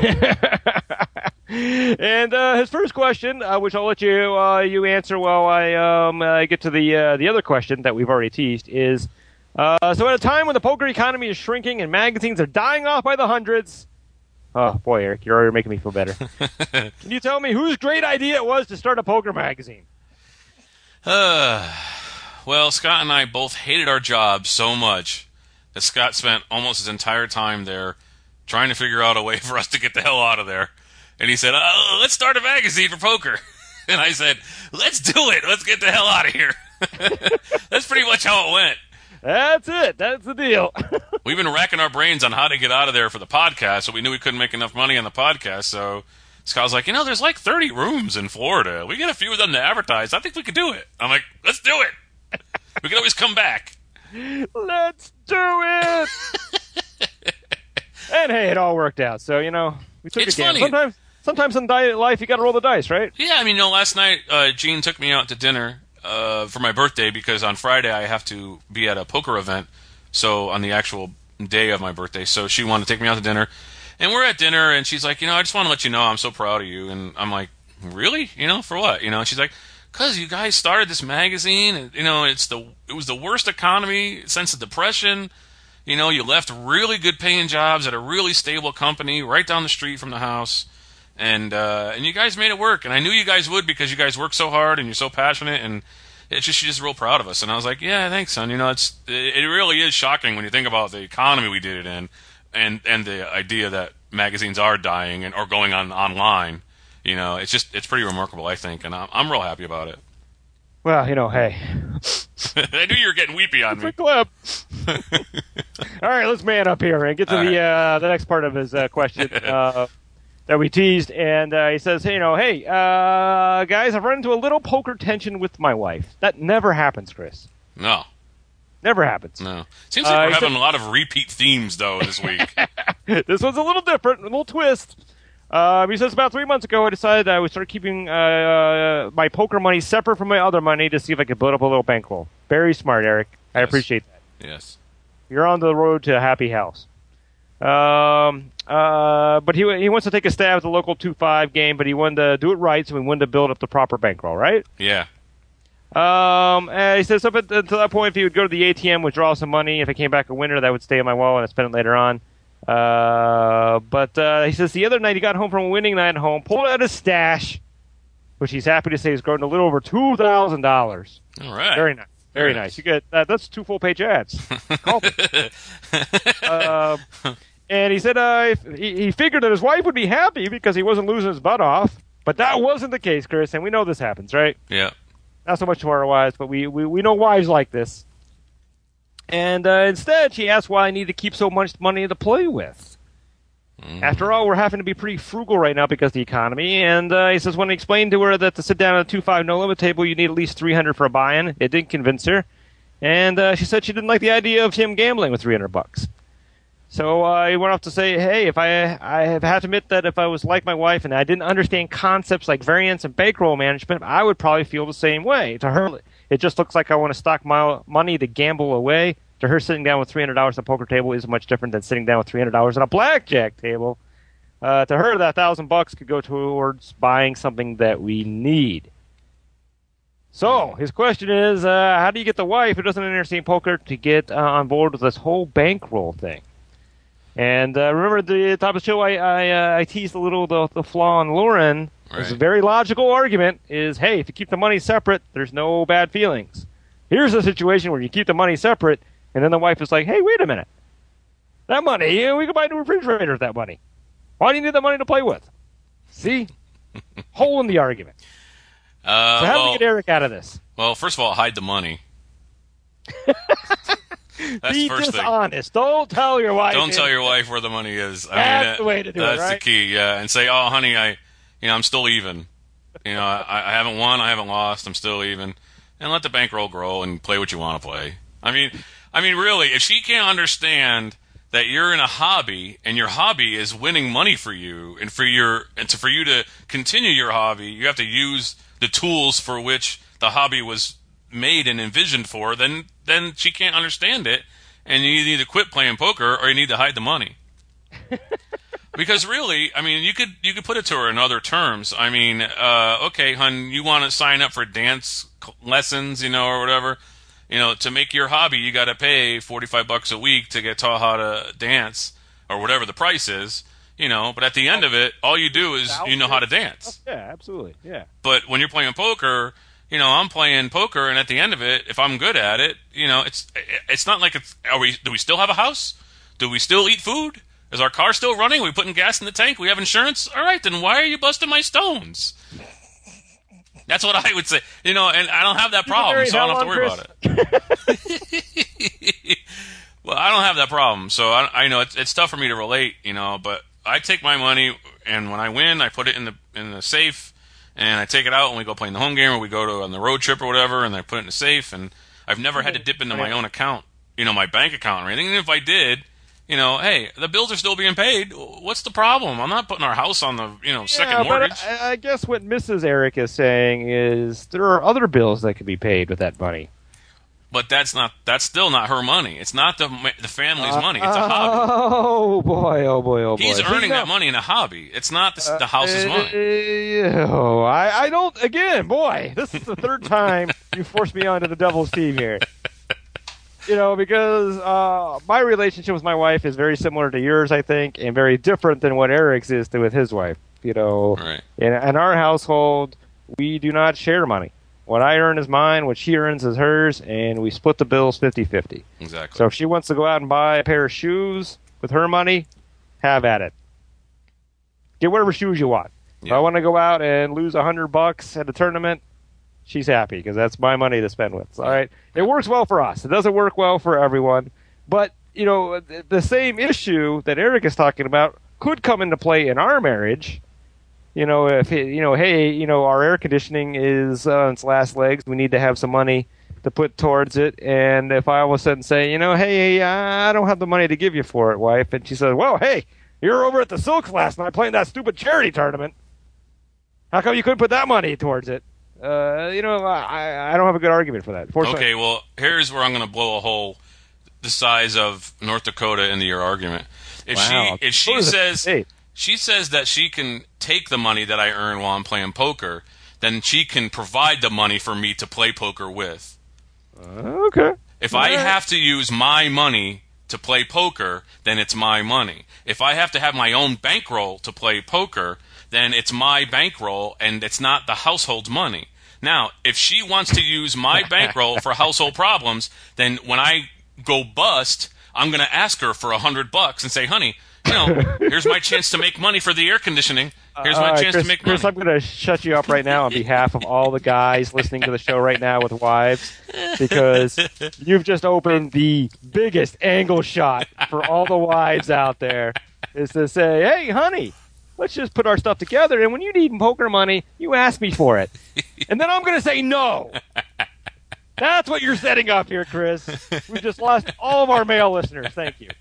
And his first question, which I'll let you answer while I get to the other question that we've already teased, is so at a time when the poker economy is shrinking and magazines are dying off by the hundreds. Oh boy, Eric, you're already making me feel better. Can you tell me whose great idea it was to start a poker magazine? Well, Scott and I both hated our jobs so much that Scott spent almost his entire time there trying to figure out a way for us to get the hell out of there. And he said, let's start a magazine for poker. And I said, let's do it. Let's get the hell out of here. That's pretty much how it went. That's it. That's the deal. We've been racking our brains on how to get out of there for the podcast, so we knew we couldn't make enough money on the podcast. So Scott was like, there's like 30 rooms in Florida. We get a few of them to advertise. I think we could do it. I'm like, let's do it. We can always come back. Let's do it. And hey, it all worked out. So, we took It's a gamble. funny. Sometimes in life, you got to roll the dice, right? Yeah, last night, Gene took me out to dinner for my birthday because on Friday I have to be at a poker event, so on the actual day of my birthday. So she wanted to take me out to dinner, and we're at dinner, and she's like, I just want to let you know I'm so proud of you. And I'm like, really? For what? And she's like, because you guys started this magazine, and, it was the worst economy since the Depression. You left really good paying jobs at a really stable company right down the street from the house. And you guys made it work, and I knew you guys would because you guys work so hard and you're so passionate, and she's just real proud of us. And I was like, yeah, thanks, son. It really is shocking when you think about the economy we did it in, and the idea that magazines are dying or going online. It's pretty remarkable, I think, and I'm real happy about it. Well, hey. I knew you were getting weepy on me. Quick clip. All right, let's man up here and get to the next part of his question. That we teased, and he says, hey, guys, I've run into a little poker tension with my wife. That never happens, Chris. No. Never happens. No. Seems like we're having a lot of repeat themes, though, this week. This one's a little different, a little twist. He says, about 3 months ago, I decided I would start keeping my poker money separate from my other money to see if I could build up a little bankroll. Very smart, Eric. Yes. I appreciate that. Yes. You're on the road to a happy house. But he wants to take a stab at the local 2-5 game, but he wanted to do it right, so he wanted to build up the proper bankroll, right? Yeah. And he says up until that point, if he would go to the ATM, withdraw some money, if it came back a winner, that would stay in my wallet and I'd spend it later on. But he says the other night he got home from a winning night at home, pulled out his stash, which he's happy to say has grown to a little over $2,000. All right. Very nice. Very nice. You get that's 2 full-page ads. Call me. And he said he figured that his wife would be happy because he wasn't losing his butt off. But that wasn't the case, Chris, and we know this happens, right? Yeah. Not so much to our wives, but we know wives like this. And instead, she asked why I need to keep so much money to play with. After all, we're having to be pretty frugal right now because of the economy. And he says when he explained to her that to sit down at a 2-5 no-limit table, you need at least $300 for a buy-in, it didn't convince her. And she said she didn't like the idea of him gambling with $300. So he went off to say, hey, I have to admit that if I was like my wife and I didn't understand concepts like variance and bankroll management, I would probably feel the same way. To her, it just looks like I want to stock my money to gamble away. To her, sitting down with $300 at a poker table is much different than sitting down with $300 at a blackjack table. To her, that $1,000 could go towards buying something that we need. So his question is, how do you get the wife who doesn't understand poker to get on board with this whole bankroll thing? And remember at the top of the show, I teased a little the flaw in Lauren. Right. It's a very logical argument is, hey, if you keep the money separate, there's no bad feelings. Here's a situation where you keep the money separate, And then the wife is like, hey, wait a minute. That money, we could buy a new refrigerator with that money. Why do you need that money to play with? See? Hole in the argument. So how do we get Eric out of this? Well, first of all, hide the money. That's Be the first dishonest. Don't tell your wife. Don't tell your wife where the money is. That's the way to do it, That's right? the key, yeah. And say, oh, honey, I'm still even. I haven't won, I haven't lost, I'm still even. And let the bankroll grow and play what you want to play. I mean, really, if she can't understand that you're in a hobby and your hobby is winning money for you, and for you to continue your hobby, you have to use the tools for which the hobby was made and envisioned for, then she can't understand it, and you need to quit playing poker or you need to hide the money. Because really, you could put it to her in other terms. Okay, hon, you want to sign up for dance lessons, or whatever. To make your hobby, you got to pay $45 a week to get taught how to dance, or whatever the price is. But at the end of it, all you do is you know how to dance. Yeah, absolutely. Yeah. But when you're playing poker, I'm playing poker, and at the end of it, if I'm good at it, it's not like do we still have a house? Do we still eat food? Is our car still running? Are we putting gas in the tank? We have insurance? All right, then why are you busting my stones? That's what I would say. And I don't have that problem, so I don't have to worry about it. Well, I don't have that problem, so I know it's tough for me to relate, but I take my money, and when I win, I put it in the safe, and I take it out when we go play in the home game, or we go on the road trip or whatever, and I put it in the safe, and I've never had to dip into my own account, my bank account or anything. And if I did, hey, the bills are still being paid. What's the problem? I'm not putting our house on the, second mortgage. But I guess what Mrs. Eric is saying is there are other bills that could be paid with that money. But that's still not her money. It's not the family's money. It's a hobby. Oh boy. He's earning that money in a hobby. It's not the house's money. I don't. Again, boy, this is the third time you forced me onto the devil's team here. Because my relationship with my wife is very similar to yours, I think, and very different than what Eric's is with his wife. Right. In our household, we do not share money. What I earn is mine, what she earns is hers, and we split the bills 50-50. Exactly. So if she wants to go out and buy a pair of shoes with her money, have at it. Get whatever shoes you want. Yeah. If I want to go out and lose $100 at a tournament, she's happy because that's my money to spend with. All right. It works well for us. It doesn't work well for everyone. But, the same issue that Eric is talking about could come into play in our marriage. If our air conditioning is on its last legs, we need to have some money to put towards it. And if I all of a sudden say, hey, I don't have the money to give you for it, wife, and she says, well, hey, you were over at the Silks last night playing that stupid charity tournament. How come you couldn't put that money towards it? I don't have a good argument for that. Okay, well, here's where I'm going to blow a hole the size of North Dakota into your argument. If she says that she can take the money that I earn while I'm playing poker, then she can provide the money for me to play poker with. Okay. If I have to use my money to play poker, then it's my money. If I have to have my own bankroll to play poker, then it's my bankroll and it's not the household's money. Now, if she wants to use my bankroll for household problems, then when I go bust, I'm going to ask her for $100 and say, honey, here's my chance to make money for the air conditioning. Here's my chance to make money. Chris, I'm going to shut you up right now on behalf of all the guys listening to the show right now with wives, because you've just opened the biggest angle shot for all the wives out there, is to say, hey, honey, let's just put our stuff together, and when you need poker money, you ask me for it. And then I'm going to say no. That's what you're setting up here, Chris. We've just lost all of our male listeners. Thank you.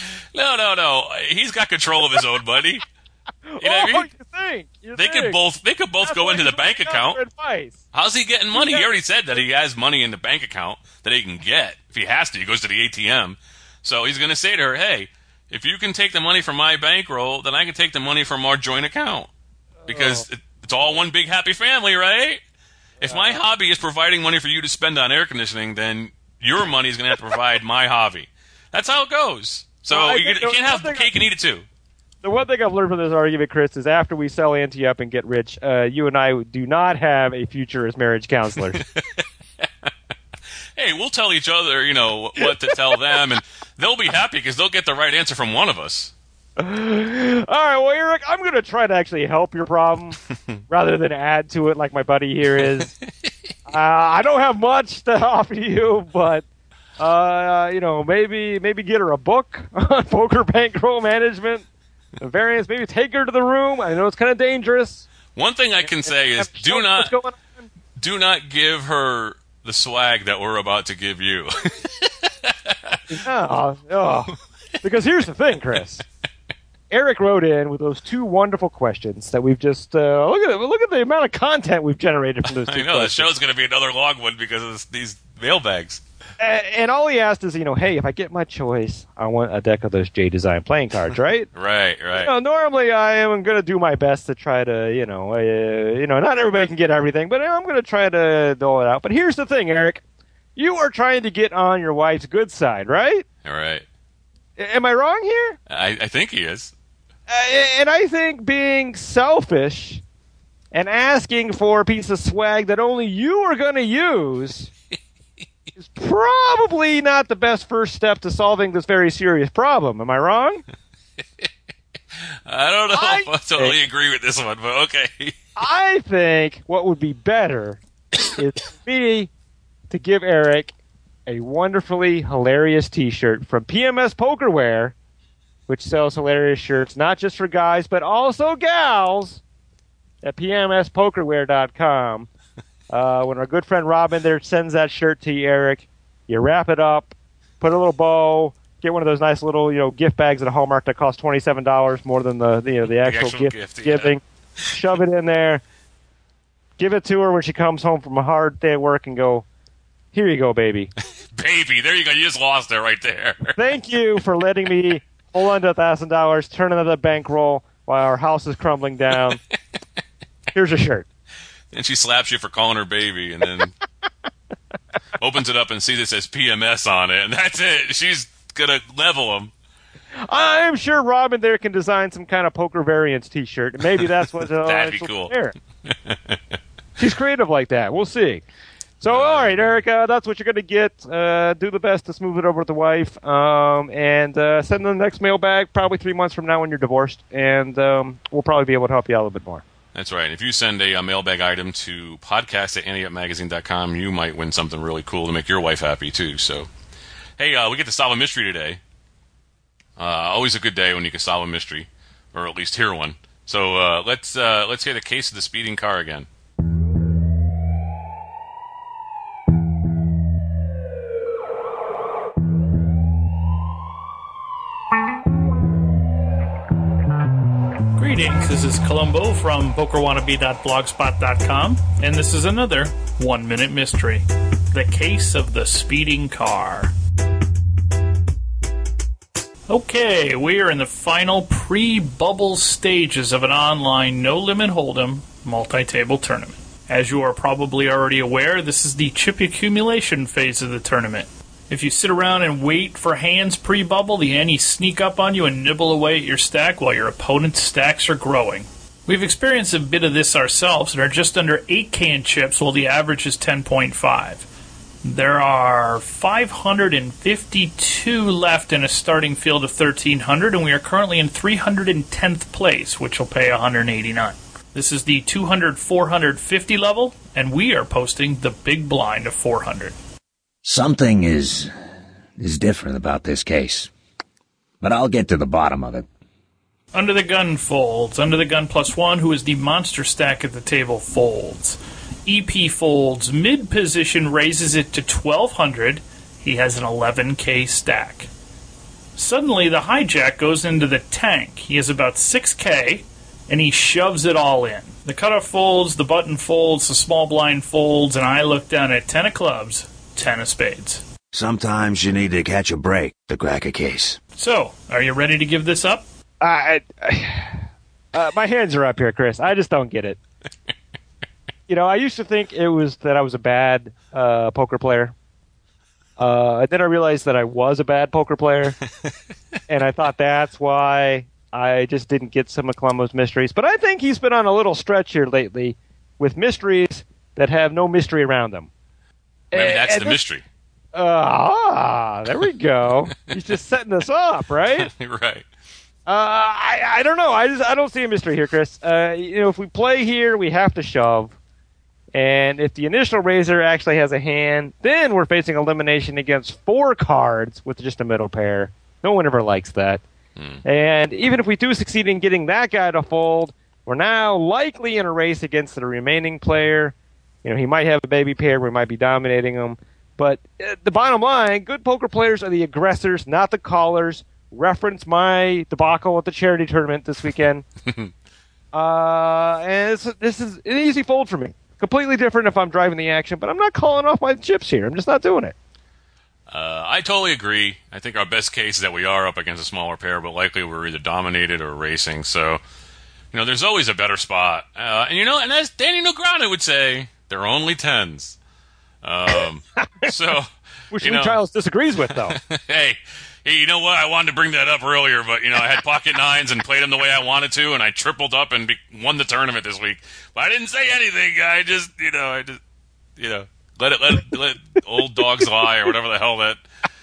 No. He's got control of his own money. You know what I mean? They could both go into the bank account. How's he getting money? He already said that he has money in the bank account that he can get. If he has to, he goes to the ATM. So he's going to say to her, hey, if you can take the money from my bankroll, then I can take the money from our joint account. Because it's all one big happy family, right? If my hobby is providing money for you to spend on air conditioning, then your money is going to have to provide my hobby. That's how it goes. So you can't have cake and eat it too. The one thing I've learned from this argument, Chris, is after we sell Auntie up and get rich, you and I do not have a future as marriage counselors. Hey, hey, we'll tell each other, what to tell them, and they'll be happy because they'll get the right answer from one of us. All right, well, Eric, I'm going to try to actually help your problem rather than add to it like my buddy here is. I don't have much to offer you, but maybe get her a book on poker bankroll management, a variance. Maybe take her to the room. I know it's kind of dangerous. One thing I can say is do not give her the swag that we're about to give you. Because here's the thing, Chris. Eric wrote in with those two wonderful questions that we've just look at the amount of content we've generated from those two. I know the show's going to be another long one because of these mailbags. And all he asked is, hey, if I get my choice, I want a deck of those J Design playing cards, right? Right. Normally I am going to do my best to try to, not everybody can get everything, but I'm going to try to dole it out. But here's the thing, Eric. You are trying to get on your wife's good side, right? All right. Am I wrong here? I think he is. And I think being selfish and asking for a piece of swag that only you are going to use is probably not the best first step to solving this very serious problem. Am I wrong? I don't know if I totally agree with this one, but okay. I think what would be better is for me to give Eric a wonderfully hilarious T-shirt from PMS Pokerwear, which sells hilarious shirts not just for guys but also gals at pmspokerwear.com. When our good friend Robin there sends that shirt to you, Eric, you wrap it up, put a little bow, get one of those nice little gift bags at a Hallmark that cost $27 more than the actual gift giving. Yeah. Shove it in there, give it to her when she comes home from a hard day at work, and go, here you go, baby. Baby, there you go. You just lost it right there. Thank you for letting me hold on to $1,000, turn another bankroll while our house is crumbling down. Here's a shirt. And she slaps you for calling her baby, and then opens it up and sees it says PMS on it, and that's it. She's going to level them. I'm sure Robin there can design some kind of poker variants T-shirt. Maybe that's what that'd be cool. She's creative like that. We'll see. So, all right, Eric, that's what you're going to get. Do the best to smooth it over with the wife, and send them the next mailbag probably 3 months from now when you're divorced, and we'll probably be able to help you out a little bit more. That's right. If you send a mailbag item to podcast@anteupmagazine.com, you might win something really cool to make your wife happy, too. So, hey, we get to solve a mystery today. Always a good day when you can solve a mystery, or at least hear one. So let's hear the case of the speeding car again. Greetings, this is Columbo from PokerWannabe.blogspot.com, and this is another 1 Minute Mystery. The case of the speeding car. Okay, we are in the final pre-bubble stages of an online no-limit hold'em multi-table tournament. As you are probably already aware, this is the chip accumulation phase of the tournament. If you sit around and wait for hands pre-bubble, the antes sneak up on you and nibble away at your stack while your opponent's stacks are growing. We've experienced a bit of this ourselves and are just under 8K in chips while the average is 10.5. There are 552 left in a starting field of 1,300, and we are currently in 310th place, which will pay 189. This is the 200-450 level, and we are posting the big blind of 400. Something is different about this case, but I'll get to the bottom of it. Under the gun folds. Under the gun +1, who is the monster stack at the table, folds. EP folds. Mid position raises it to 1,200. He has an 11K stack. Suddenly, the hijack goes into the tank. He has about 6K, and he shoves it all in. The cutoff folds, the button folds, the small blind folds, and I look down at 10 of clubs. 10 of spades. Sometimes you need to catch a break to crack a case. So, are you ready to give this up? My hands are up here, Chris. I just don't get it. I used to think it was that I was a bad poker player. And then I realized that I was a bad poker player. And I thought that's why I just didn't get some of Columbo's mysteries. But I think he's been on a little stretch here lately with mysteries that have no mystery around them. Maybe that's the mystery. There we go. He's just setting us up, right? Right. I don't know. I don't see a mystery here, Chris. If we play here, we have to shove. And if the initial raiser actually has a hand, then we're facing elimination against 4 cards with just a middle pair. No one ever likes that. And even if we do succeed in getting that guy to fold, we're now likely in a race against the remaining player. He might have a baby pair. We might be dominating him. But the bottom line, good poker players are the aggressors, not the callers. Reference my debacle at the charity tournament this weekend. And this is an easy fold for me. Completely different if I'm driving the action, but I'm not calling off my chips here. I'm just not doing it. I totally agree. I think our best case is that we are up against a smaller pair, but likely we're either dominated or racing. So, there's always a better spot. And as Danny Negreanu would say, they're only 10s. Which Lee Childs disagrees with, though. Hey, you know what? I wanted to bring that up earlier, but I had pocket 9s and played them the way I wanted to, and I tripled up and won the tournament this week. But I didn't say anything. I just let old dogs lie or whatever the hell that.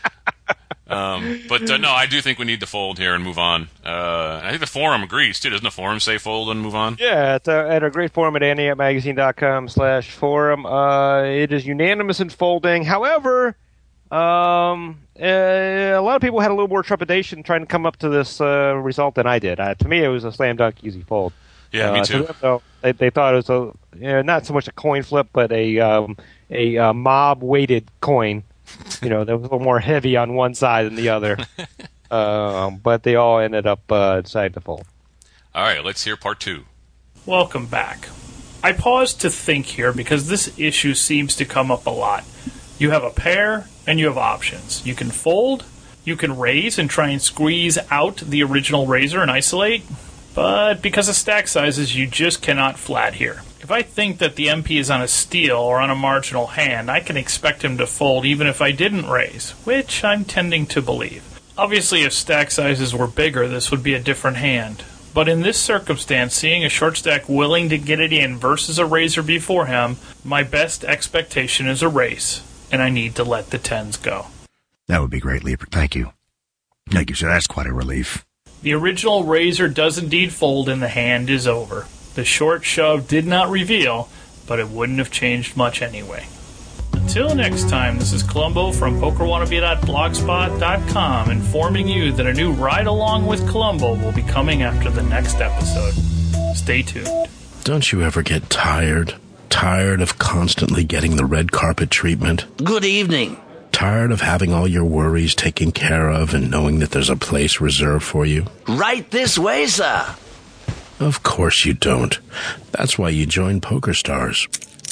No, I do think we need to fold here and move on. I think the forum agrees too. Doesn't the forum say fold and move on? Yeah, at our great forum at anteupmagazine.com/forum. It is unanimous in folding. However, a lot of people had a little more trepidation trying to come up to this result than I did. To me, it was a slam dunk easy fold. Yeah, me too. So they thought it was not so much a coin flip, but a mob weighted coin. That was a little more heavy on one side than the other. But they all ended up deciding to fold. All right, let's hear part 2. Welcome back. I paused to think here because this issue seems to come up a lot. You have a pair and you have options. You can fold, you can raise and try and squeeze out the original raiser and isolate, but because of stack sizes, you just cannot flat here. If I think that the MP is on a steal or on a marginal hand, I can expect him to fold even if I didn't raise, which I'm tending to believe. Obviously, if stack sizes were bigger, this would be a different hand. But in this circumstance, seeing a short stack willing to get it in versus a raiser before him, my best expectation is a raise, and I need to let the 10s go. That would be great, Leaper. Thank you. Thank you, sir. That's quite a relief. The original raiser does indeed fold and the hand is over. The short shove did not reveal, but it wouldn't have changed much anyway. Until next time, this is Columbo from PokerWannabe.blogspot.com informing you that a new Ride Along with Columbo will be coming after the next episode. Stay tuned. Don't you ever get tired? Tired of constantly getting the red carpet treatment? Good evening. Tired of having all your worries taken care of and knowing that there's a place reserved for you? Right this way, sir. Of course you don't. That's why you joined PokerStars.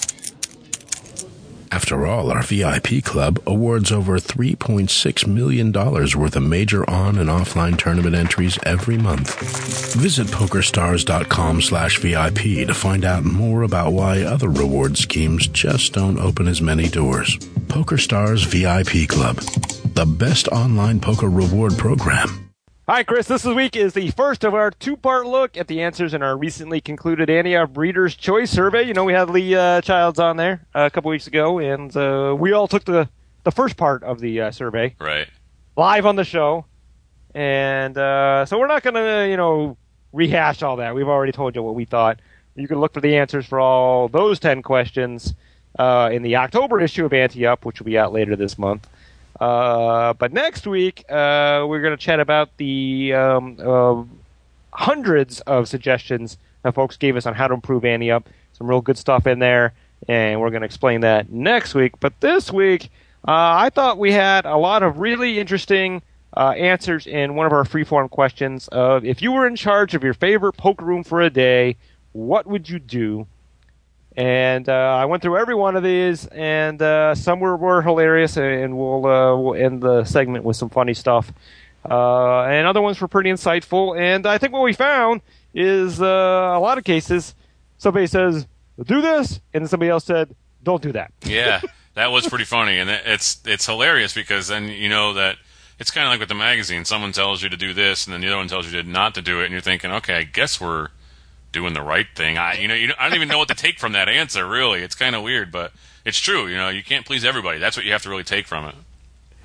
After all, our VIP club awards over $3.6 million worth of major on- and offline tournament entries every month. Visit PokerStars.com/VIP to find out more about why other reward schemes just don't open as many doors. PokerStars VIP Club, the best online poker reward program. Hi, Chris. This week is the first of our 2-part look at the answers in our recently concluded Antioch Reader's Choice Survey. We had Lee Childs on there a couple weeks ago, and we all took the first part of the survey. Right. Live on the show. And so we're not going to, rehash all that. We've already told you what we thought. You can look for the answers for all those 10 questions in the October issue of Ante Up, which will be out later this month. But next week, we're going to chat about the hundreds of suggestions that folks gave us on how to improve Ante Up. Some real good stuff in there, and we're going to explain that next week. But this week, I thought we had a lot of really interesting answers in one of our freeform questions of, if you were in charge of your favorite poker room for a day, what would you do? And I went through every one of these, and some were hilarious, and we'll end the segment with some funny stuff. And other ones were pretty insightful. And I think what we found is a lot of cases, somebody says, do this, and somebody else said, don't do that. Yeah, that was pretty funny. And it's hilarious because then you know that it's kind of like with the magazine. Someone tells you to do this, and then the other one tells you not to do it, and you're thinking, okay, I guess we're doing the right thing. I don't even know what to take from that answer, really. It's kind of weird, but it's true. You can't please everybody. That's what you have to really take from it.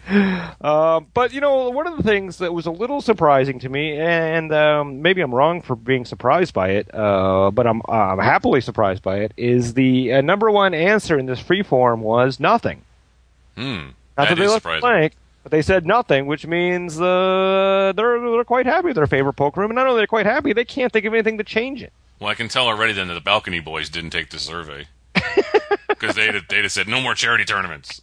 But one of the things that was a little surprising to me, and maybe I'm wrong for being surprised by it, but I'm happily surprised by it, is the number one answer in this freeform was nothing. Not that they left it blank, but they said nothing, which means they're quite happy with their favorite poker room. And not only they're quite happy, they can't think of anything to change it. Well, I can tell already then that the Balcony Boys didn't take the survey. Because they'd have said, no more charity tournaments.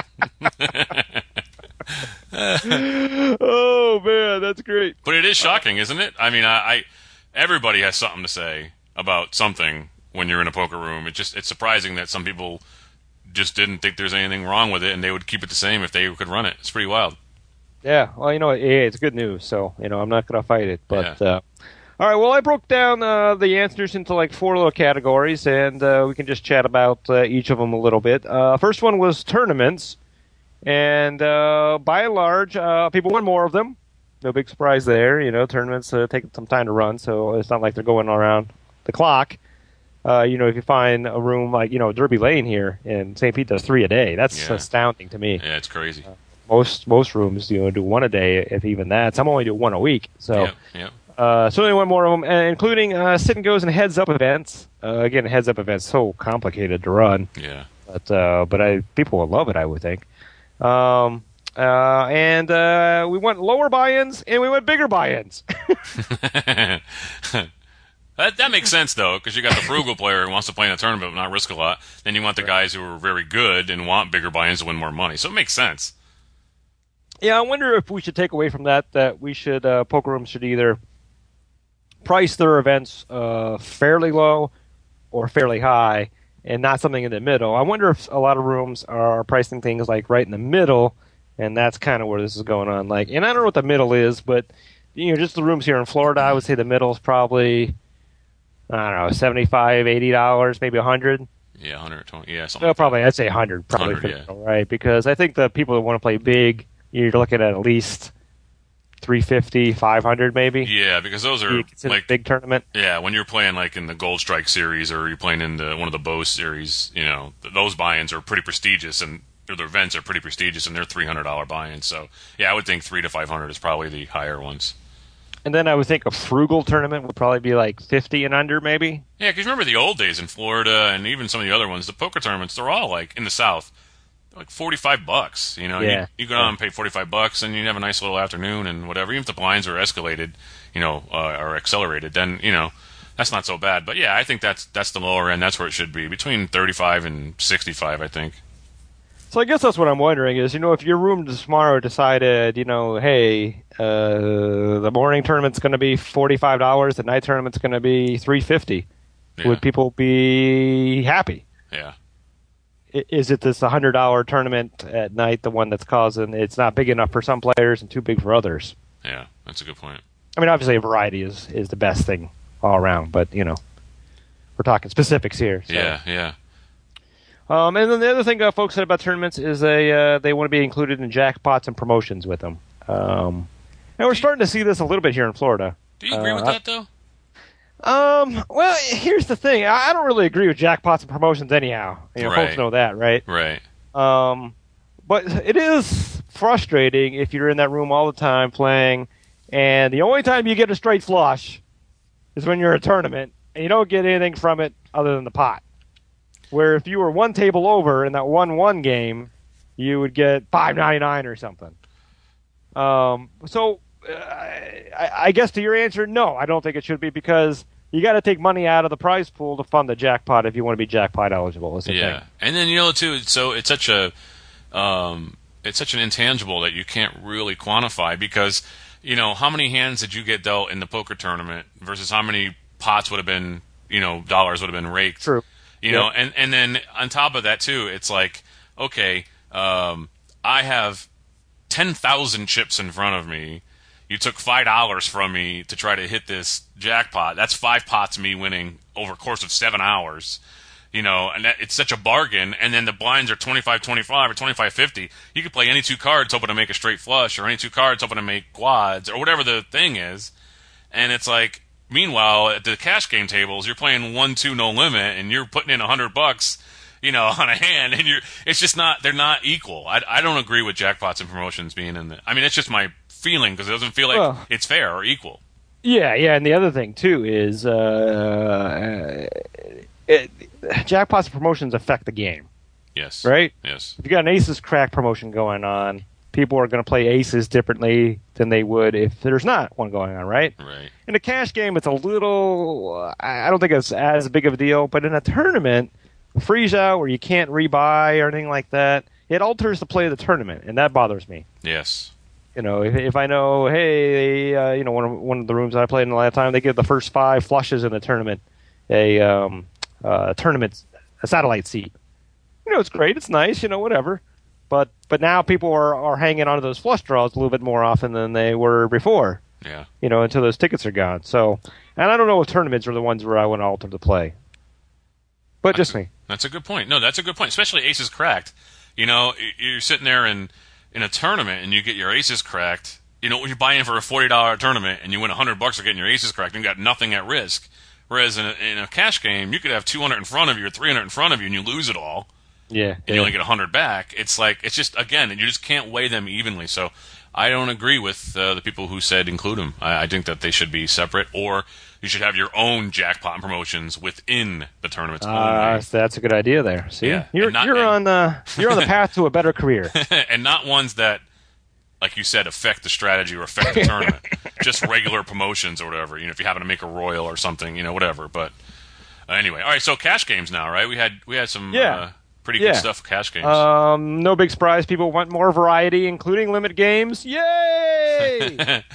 Oh, man, that's great. But it is shocking, isn't it? I mean, everybody has something to say about something when you're in a poker room. It's surprising that some people just didn't think there's anything wrong with it, and they would keep it the same if they could run it. It's pretty wild. Yeah, well, it's good news, so, I'm not going to fight it. But, all right, well, I broke down the answers into, 4 little categories, and we can just chat about each of them a little bit. First one was tournaments, and by and large, people want more of them. No big surprise there. Tournaments take some time to run, so it's not like they're going around the clock. If you find a room like, Derby Lane here, and St. Pete does 3 a day. That's astounding to me. Yeah, it's crazy. Most rooms, do 1 a day, if even that. Some only do 1 a week. So, so they want more of them, including sit and goes and heads up events. Again, heads up events so complicated to run. Yeah. But people will love it, I would think. And we want lower buy-ins and we want bigger buy-ins. That makes sense, though, because you got the frugal player who wants to play in a tournament but not risk a lot. Then you want the guys who are very good and want bigger buy-ins to win more money. So it makes sense. Yeah, I wonder if we should take away from that we should poker rooms should either price their events fairly low or fairly high and not something in the middle. I wonder if a lot of rooms are pricing things right in the middle, and that's kind of where this is going on. And I don't know what the middle is, but just the rooms here in Florida, I would say the middle is probably, I don't know, $75, $80, maybe $100. Yeah, 120. Yeah, something. Well, probably I'd say 100. Probably 100, middle, right? Because I think the people that want to play big, you're looking at least 350, 500, maybe. Yeah, because those are big tournament. Yeah, when you're playing in the Gold Strike series or you're playing in one of the Bose series, those buy-ins are pretty prestigious and the events are pretty prestigious and they're $300 buy-ins. So yeah, I would think 300 to 500 is probably the higher ones. And then I would think a frugal tournament would probably be 50 and under, maybe. Yeah, because remember the old days in Florida and even some of the other ones, the poker tournaments, they're all in the South. $45, you go down and pay $45 and you have a nice little afternoon and whatever. Even if the blinds are escalated, or accelerated, then that's not so bad. But yeah, I think that's the lower end. That's where it should be, between 35 and 65, I think. So I guess that's what I'm wondering is, if your room tomorrow decided, hey, the morning tournament's going to be $45, the night tournament's going to be $350, would people be happy? Yeah. Is it this $100 tournament at night, the one that's causing it's not big enough for some players and too big for others? Yeah, that's a good point. I mean, obviously, variety is the best thing all around, but, we're talking specifics here. So. Yeah. And then the other thing folks said about tournaments is they want to be included in jackpots and promotions with them. And we're starting to see this a little bit here in Florida. Do you agree with that, though? Well, here's the thing. I don't really agree with jackpots and promotions anyhow. Folks know that, right? Right. But it is frustrating if you're in that room all the time playing, and the only time you get a straight flush is when you're at a tournament, and you don't get anything from it other than the pot. Where if you were one table over in that 1-1 game, you would get $5.99 or something. So I guess to your answer, no, I don't think it should be because you got to take money out of the prize pool to fund the jackpot if you want to be jackpot eligible. Yeah, and then too. So it's such an intangible that you can't really quantify because how many hands did you get dealt in the poker tournament versus how many pots would have been dollars would have been raked. True. And then on top of that too, it's okay, I have 10,000 chips in front of me. You took $5 from me to try to hit this jackpot. That's 5 pots me winning over a course of 7 hours. And it's such a bargain. And then the blinds are 25-25 or 25-50. You could play any 2 cards hoping to make a straight flush or any 2 cards hoping to make quads or whatever the thing is. And it's meanwhile, at the cash game tables, you're playing 1-2 no limit and you're putting in $100, on a hand, and it's just not. They're not equal. I don't agree with jackpots and promotions being in the. I mean, it's just my feeling because it doesn't feel like it's fair or equal. Yeah, and the other thing too is jackpots and promotions affect the game. Yes. Right? Yes. If you got an Aces Crack promotion going on, people are going to play Aces differently than they would if there's not one going on, right? Right. In a cash game, it's a little... I don't think it's as big of a deal, but in a tournament, freeze out where you can't rebuy or anything like that, it alters the play of the tournament, and that bothers me. Yes. If I know, hey, one of the rooms I played in the last time, they give the first 5 flushes in the tournament a satellite seat. It's great, it's nice, whatever. But now people are hanging on to those flush draws a little bit more often than they were before. Yeah. Until those tickets are gone. So, and I don't know if tournaments are the ones where I want to alter the play. But just me. That's a good point. No, that's a good point. Especially Aces Cracked. You're sitting there in a tournament and you get your Aces Cracked. When you buy in for a $40 tournament and you win $100 for getting your Aces Cracked and you got nothing at risk. Whereas in a cash game, you could have 200 in front of you or 300 in front of you and you lose it all. Yeah. And you only get 100 back. It's just, again, you just can't weigh them evenly. So I don't agree with the people who said include them. I think that they should be separate, or you should have your own jackpot promotions within the tournaments. That's a good idea there. See, yeah. you're on the path to a better career, and not ones that, like you said, affect the strategy or affect the tournament. Just regular promotions or whatever. If you happen to make a royal or something, whatever. But anyway, all right. So cash games now, right? We had some. Pretty good stuff for cash games. No big surprise. People want more variety, including limit games. Yay! They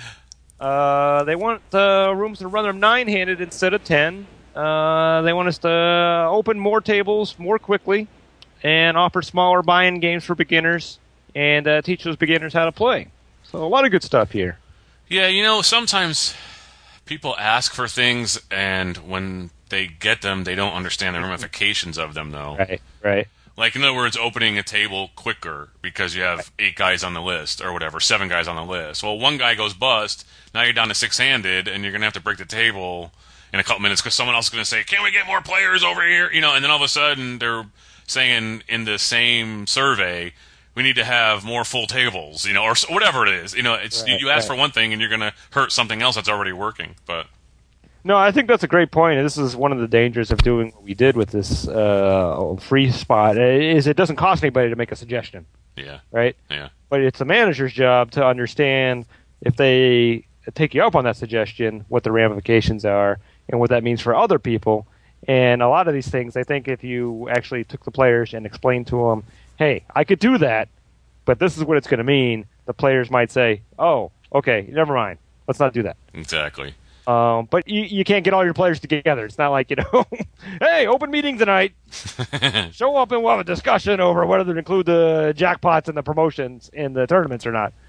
want rooms to run them 9-handed instead of 10. They want us to open more tables more quickly and offer smaller buy-in games for beginners and teach those beginners how to play. So a lot of good stuff here. Yeah, sometimes people ask for things, and when they get them, they don't understand the ramifications of them, though. Right. Like, in other words, opening a table quicker because you have 8 guys on the list or whatever, 7 guys on the list. Well, one guy goes bust, now you're down to 6-handed, and you're going to have to break the table in a couple minutes because someone else is going to say, can we get more players over here? And then all of a sudden they're saying in the same survey, we need to have more full tables, or whatever it is. You ask for one thing and you're going to hurt something else that's already working, but... No, I think that's a great point. This is one of the dangers of doing what we did with this free spot. Is it doesn't cost anybody to make a suggestion. Yeah. Right? Yeah. But it's the manager's job to understand if they take you up on that suggestion, what the ramifications are, and what that means for other people. And a lot of these things, I think if you actually took the players and explained to them, hey, I could do that, but this is what it's going to mean, the players might say, oh, okay, never mind. Let's not do that. Exactly. But you can't get all your players together. It's not like, hey, open meeting tonight. Show up and we'll have a discussion over whether to include the jackpots and the promotions in the tournaments or not.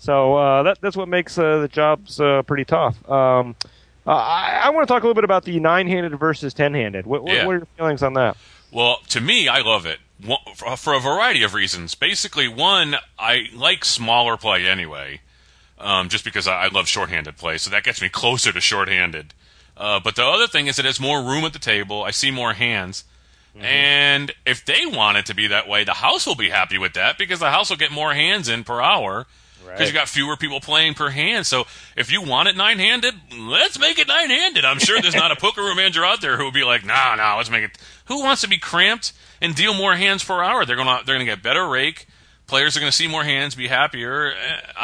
So that's what makes the jobs pretty tough. I want to talk a little bit about the 9-handed versus 10-handed. What are your feelings on that? Well, to me, I love it for a variety of reasons. Basically, one, I like smaller play anyway. Just because I love shorthanded play, so that gets me closer to shorthanded. But the other thing is it has more room at the table. I see more hands. Mm-hmm. And if they want it to be that way, the house will be happy with that because the house will get more hands in per hour because you got fewer people playing per hand. So if you want it 9-handed, let's make it 9-handed. I'm sure there's not a poker room manager out there who would be like, no, let's make it. Who wants to be cramped and deal more hands per hour? They're gonna get better rake. Players are going to see more hands, be happier.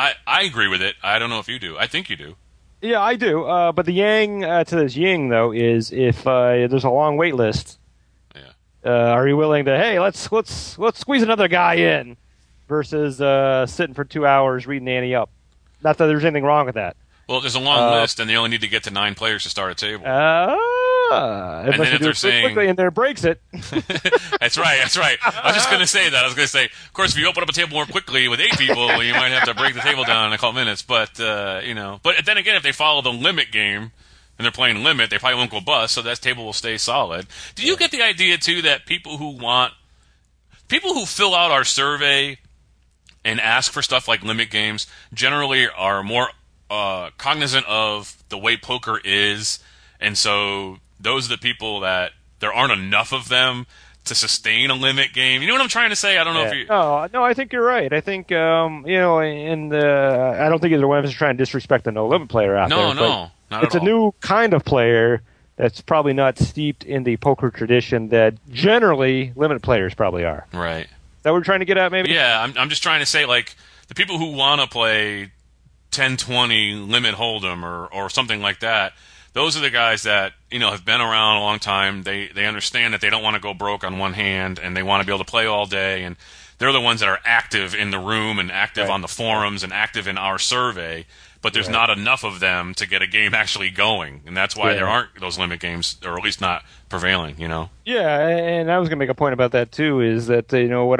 I agree with it. I don't know if you do. I think you do. Yeah, I do. But the yang to this yin, though, is if there's a long wait list, are you willing to, hey, let's squeeze another guy in versus sitting for 2 hours reading Annie up? Not that there's anything wrong with that. Well, if there's a long list, and they only need to get to 9 players to start a table. And then if they're saying quickly and there breaks it. That's right. I was just going to say that. I was going to say, of course, if you open up a table more quickly with 8 people, you might have to break the table down in a couple minutes. But but then again, if they follow the limit game and they're playing limit, they probably won't go bust, so that table will stay solid. Do you get the idea too that people who fill out our survey and ask for stuff like limit games generally are more cognizant of the way poker is, and so those are the people that there aren't enough of them to sustain a limit game. You know what I'm trying to say? I don't know if you. No, I think you're right. I think I don't think either one of us is trying to disrespect the no limit player out there. No, not it's at all. a new kind of player that's probably not steeped in the poker tradition that generally limit players probably are. Right. Is that what we're trying to get at, maybe? Yeah, I'm just trying to say, like, the people who want to play 10-20 limit hold'em or something like that, those are the guys that, have been around a long time. They understand that they don't want to go broke on one hand, and they want to be able to play all day, and they're the ones that are active in the room and active on the forums and active in our survey, but there's not enough of them to get a game actually going, and that's why there aren't those limit games, or at least not prevailing, Yeah, and I was going to make a point about that, too, is that,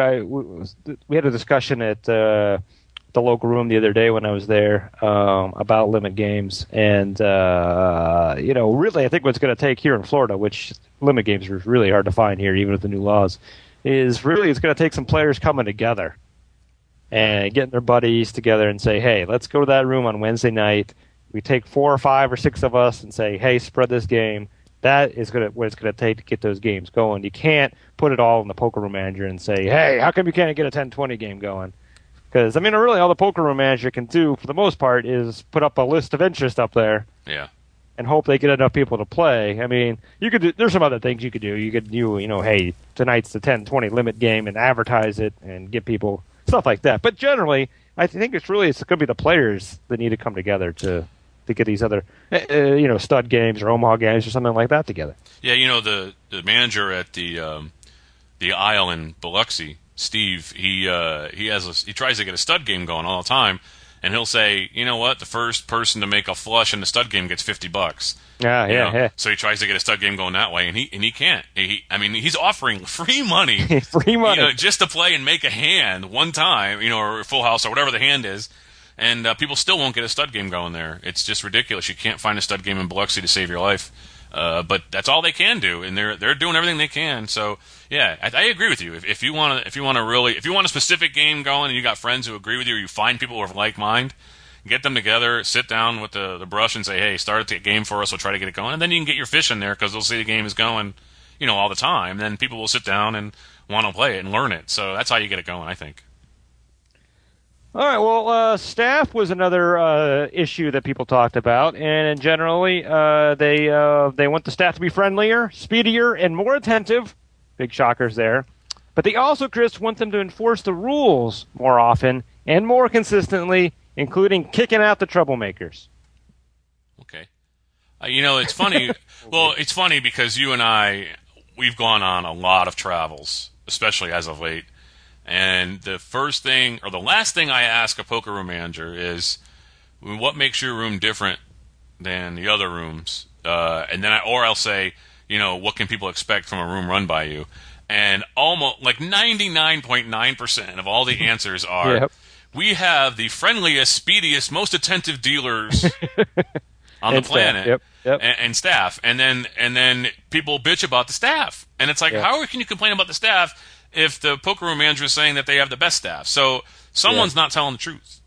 we had a discussion at the local room the other day when I was there about limit games, and, really I think what's going to take here in Florida, which limit games are really hard to find here, even with the new laws, is really it's going to take some players coming together and getting their buddies together and say, hey, let's go to that room on Wednesday night. We take 4 or 5 or 6 of us and say, hey, spread this game. That is what it's going to take to get those games going. You can't put it all in the poker room manager and say, hey, how come you can't get a 10-20 game going? Because, really all the poker room manager can do, for the most part, is put up a list of interest up there. Yeah. And hope they get enough people to play. You could do, there's some other things you could do. You could hey, tonight's the 10-20 limit game and advertise it and get people, stuff like that. But generally, I think it's going to be the players that need to come together to get these other, stud games or Omaha games or something like that together. Yeah, the manager at the Isle in Biloxi, Steve, he tries to get a stud game going all the time, and he'll say, you know what, the first person to make a flush in the stud game gets $50. Yeah. So he tries to get a stud game going that way, and he can't. He's offering free money, just to play and make a hand one time, or full house or whatever the hand is, and people still won't get a stud game going there. It's just ridiculous. You can't find a stud game in Biloxi to save your life. But that's all they can do, and they're doing everything they can. So yeah, I agree with you. If you want a specific game going, and you got friends who agree with you, or you find people who are of like mind, get them together, sit down with the brush, and say, hey, start a game for us. We'll try to get it going, and then you can get your fish in there because they'll see the game is going, all the time. Then people will sit down and want to play it and learn it. So that's how you get it going, I think. All right, well, staff was another issue that people talked about, and generally they want the staff to be friendlier, speedier, and more attentive. Big shockers there. But they also, Chris, want them to enforce the rules more often and more consistently, including kicking out the troublemakers. Okay. It's funny. Well, it's funny because you and I, we've gone on a lot of travels, especially as of late. And the first thing, or the last thing I ask a poker room manager is, what makes your room different than the other rooms? And then I'll say, what can people expect from a room run by you? And almost like 99.9% of all the answers are, we have the friendliest, speediest, most attentive dealers on the planet, and staff. And then people bitch about the staff, and it's like, how can you complain about the staff if the poker room manager is saying that they have the best staff? So someone's not telling the truth.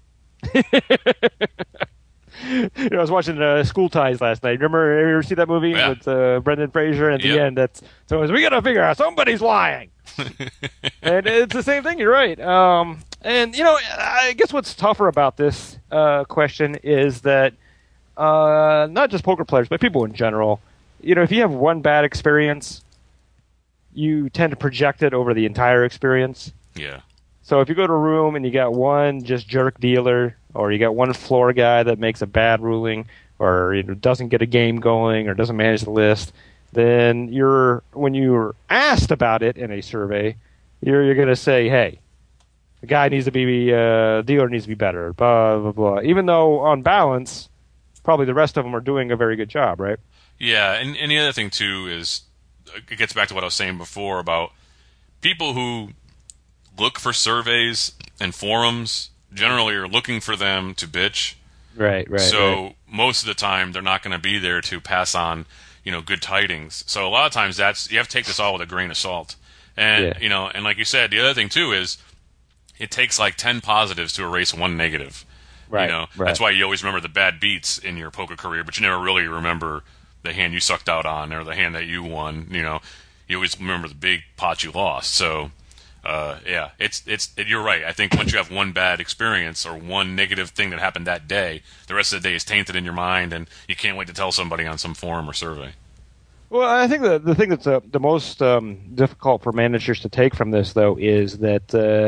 I was watching School Ties last night. Remember, you ever see that movie with Brendan Fraser? And at the end, we got to figure out somebody's lying. And it's the same thing. You're right. And I guess what's tougher about this question is that not just poker players, but people in general. If you have one bad experience, you tend to project it over the entire experience. Yeah. So if you go to a room and you got one just jerk dealer, or you got one floor guy that makes a bad ruling, or doesn't get a game going, or doesn't manage the list, then when you're asked about it in a survey, you're going to say, hey, the guy needs to be, dealer needs to be better, blah, blah, blah. Even though on balance, probably the rest of them are doing a very good job, right? Yeah, and the other thing too is, it gets back to what I was saying before about people who look for surveys and forums generally are looking for them to bitch. Right. So most of the time they're not going to be there to pass on, good tidings. So a lot of times you have to take this all with a grain of salt. And, and like you said, the other thing too is it takes like 10 positives to erase one negative. Right. That's why you always remember the bad beats in your poker career, but you never really remember the hand you sucked out on or the hand that you won. You you always remember the big pots you lost. So, yeah, you're right. I think once you have one bad experience or one negative thing that happened that day, the rest of the day is tainted in your mind, and you can't wait to tell somebody on some forum or survey. Well, I think the thing that's the most difficult for managers to take from this, though, is that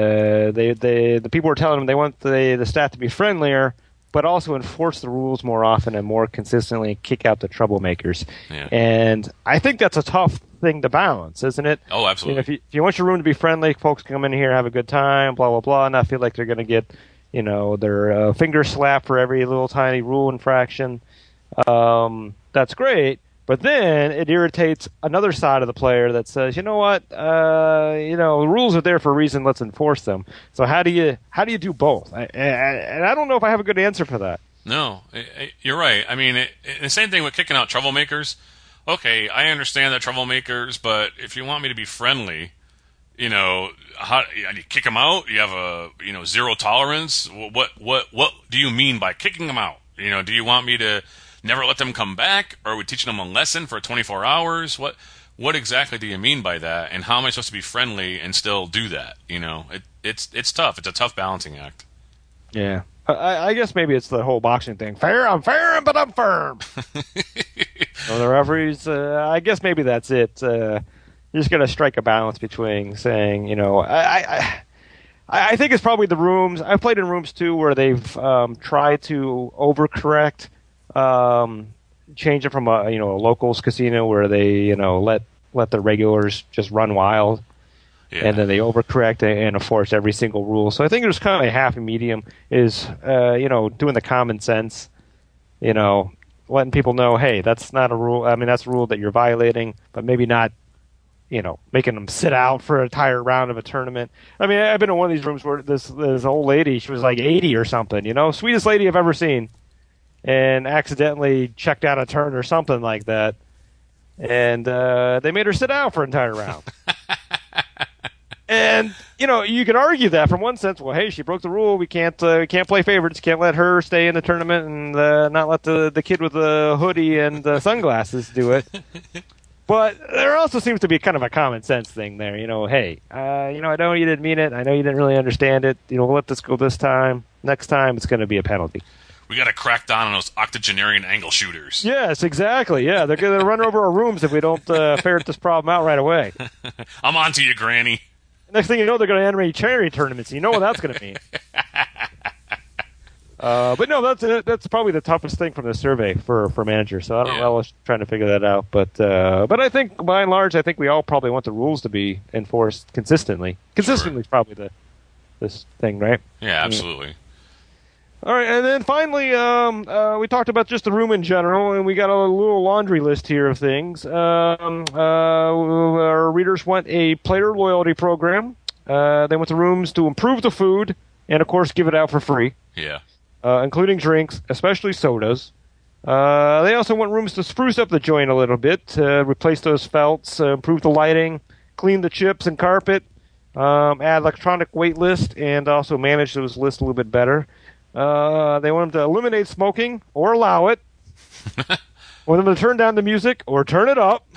the people are telling them they want the staff to be friendlier, but also enforce the rules more often and more consistently and kick out the troublemakers. Yeah. And I think that's a tough thing to balance, isn't it? Oh, absolutely. If you want your room to be friendly, folks come in here, have a good time, blah, blah, blah, not feel like they're going to get, their finger slapped for every little tiny rule infraction. That's great. But then it irritates another side of the player that says, you know what, the rules are there for a reason. Let's enforce them. So how do you do both? And I don't know if I have a good answer for that. No, you're right. I mean, the same thing with kicking out troublemakers. Okay, I understand that troublemakers, but if you want me to be friendly, how you kick them out? You have a zero tolerance. What do you mean by kicking them out? Do you want me to never let them come back? Or are we teaching them a lesson for 24 hours? What exactly do you mean by that? And how am I supposed to be friendly and still do that? It's tough. It's a tough balancing act. Yeah. I guess maybe it's the whole boxing thing. I'm fair, but I'm firm. The referees, I guess maybe that's it. You're just going to strike a balance between saying, I think it's probably the rooms. I've played in rooms, too, where they've tried to overcorrect. Change it from a locals casino where they let the regulars just run wild, and then they overcorrect and enforce every single rule. So I think there's kind of a happy medium is doing the common sense, letting people know, hey, that's not a rule. I mean, that's a rule that you're violating, but maybe not, making them sit out for an entire round of a tournament. I mean, I've been in one of these rooms where this old lady, she was like 80 or something, sweetest lady I've ever seen, and accidentally checked out a turn or something like that. And they made her sit out for an entire round. And, you can argue that from one sense, well, hey, she broke the rule. We can't play favorites. Can't let her stay in the tournament and not let the kid with the hoodie and the sunglasses do it. But there also seems to be kind of a common sense thing there. Hey, I know you didn't mean it. I know you didn't really understand it. We'll let this go this time. Next time, it's going to be a penalty. We got to crack down on those octogenarian angle shooters. Yes, exactly. Yeah, they're going to run over our rooms if we don't ferret this problem out right away. I'm on to you, Granny. Next thing you know, they're going to enter charity tournaments. You know what that's going to mean. But no, that's probably the toughest thing from the survey for managers. So I don't know. I was trying to figure that out. But I think, by and large, we all probably want the rules to be enforced consistently. Consistently is probably this thing, right? Yeah, absolutely. All right, and then finally, we talked about just the room in general, and we got a little laundry list here of things. Our readers want a player loyalty program. They want the rooms to improve the food and, of course, give it out for free. Yeah. Including drinks, especially sodas. They also want rooms to spruce up the joint a little bit, replace those felts, improve the lighting, clean the chips and carpet, add electronic wait list, and also manage those lists a little bit better. They want them to eliminate smoking or allow it. Want them to turn down the music or turn it up.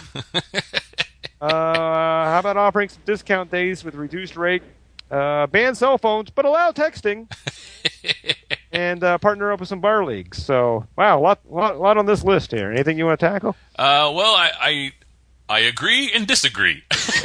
How about offering some discount days with reduced rate? Ban cell phones, but allow texting. And partner up with some bar leagues. So, wow, a lot on this list here. Anything you want to tackle? Well, I agree and disagree.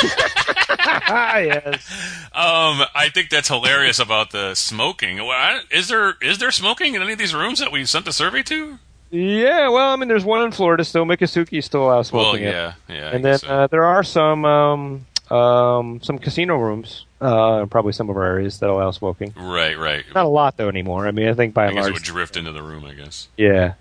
Yes. I think that's hilarious about the smoking. Is there smoking in any of these rooms that we sent the survey to? Yeah, well, I mean, there's one in Florida still. Mikasuki still allows smoking. Well, yeah. And then there are some casino rooms, probably some of our areas that allow smoking. Right. Not a lot though anymore. I mean, I think by and large, it would drift into the room. I guess. Yeah.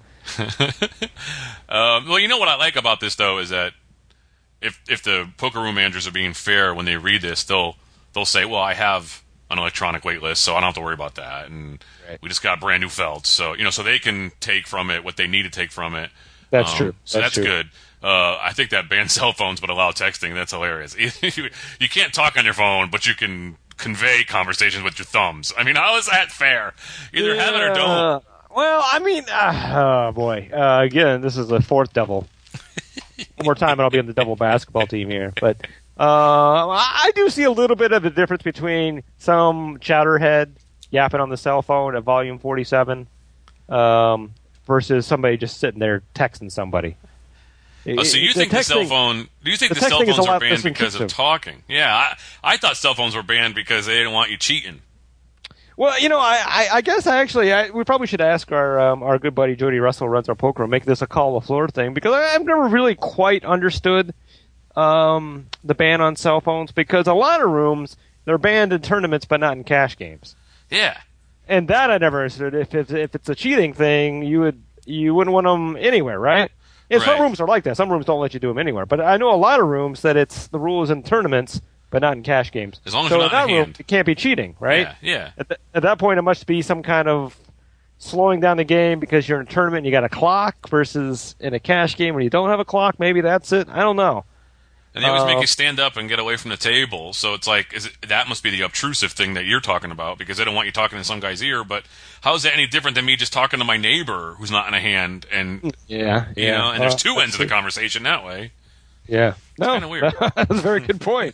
Well, you know what I like about this though is that if the poker room managers are being fair when they read this, they'll say, well, I have an electronic wait list, so I don't have to worry about that, and we just got brand new felts, so so they can take from it what they need to take from it. That's true. So that's good. I think that ban cell phones but allow texting, that's hilarious. You can't talk on your phone, but you can convey conversations with your thumbs. I mean, how is that fair? Either have it or don't. Well, I mean, oh boy. Again, this is the fourth devil. one more time, and I'll be on the double basketball team here. But I do see a little bit of the difference between some chowderhead yapping on the cell phone at volume 47 versus somebody just sitting there texting somebody. Oh, so you think the cell phone? Do you think the cell phones are banned because of talking? Yeah, I thought cell phones were banned because they didn't want you cheating. Well, I guess we probably should ask our good buddy Jody Russell, who runs our poker room, make this a call the floor thing, because I've never really quite understood the ban on cell phones, because a lot of rooms they're banned in tournaments but not in cash games. Yeah, and that I never understood. If it's a cheating thing, you wouldn't want them anywhere, right? Yeah, some rooms are like that. Some rooms don't let you do them anywhere. But I know a lot of rooms that it's the rule is in tournaments, but not in cash games. As long as you're not in that room, it can't be cheating, right? Yeah. At that point, it must be some kind of slowing down the game because you're in a tournament and you got a clock versus in a cash game when you don't have a clock. Maybe that's it. I don't know. And they always make you stand up and get away from the table. So it's like, that must be the obtrusive thing that you're talking about, because they don't want you talking in some guy's ear. But how is that any different than me just talking to my neighbor who's not in a hand? And and there's two ends of the conversation that way. Yeah, it's kind of weird. That's a very good point.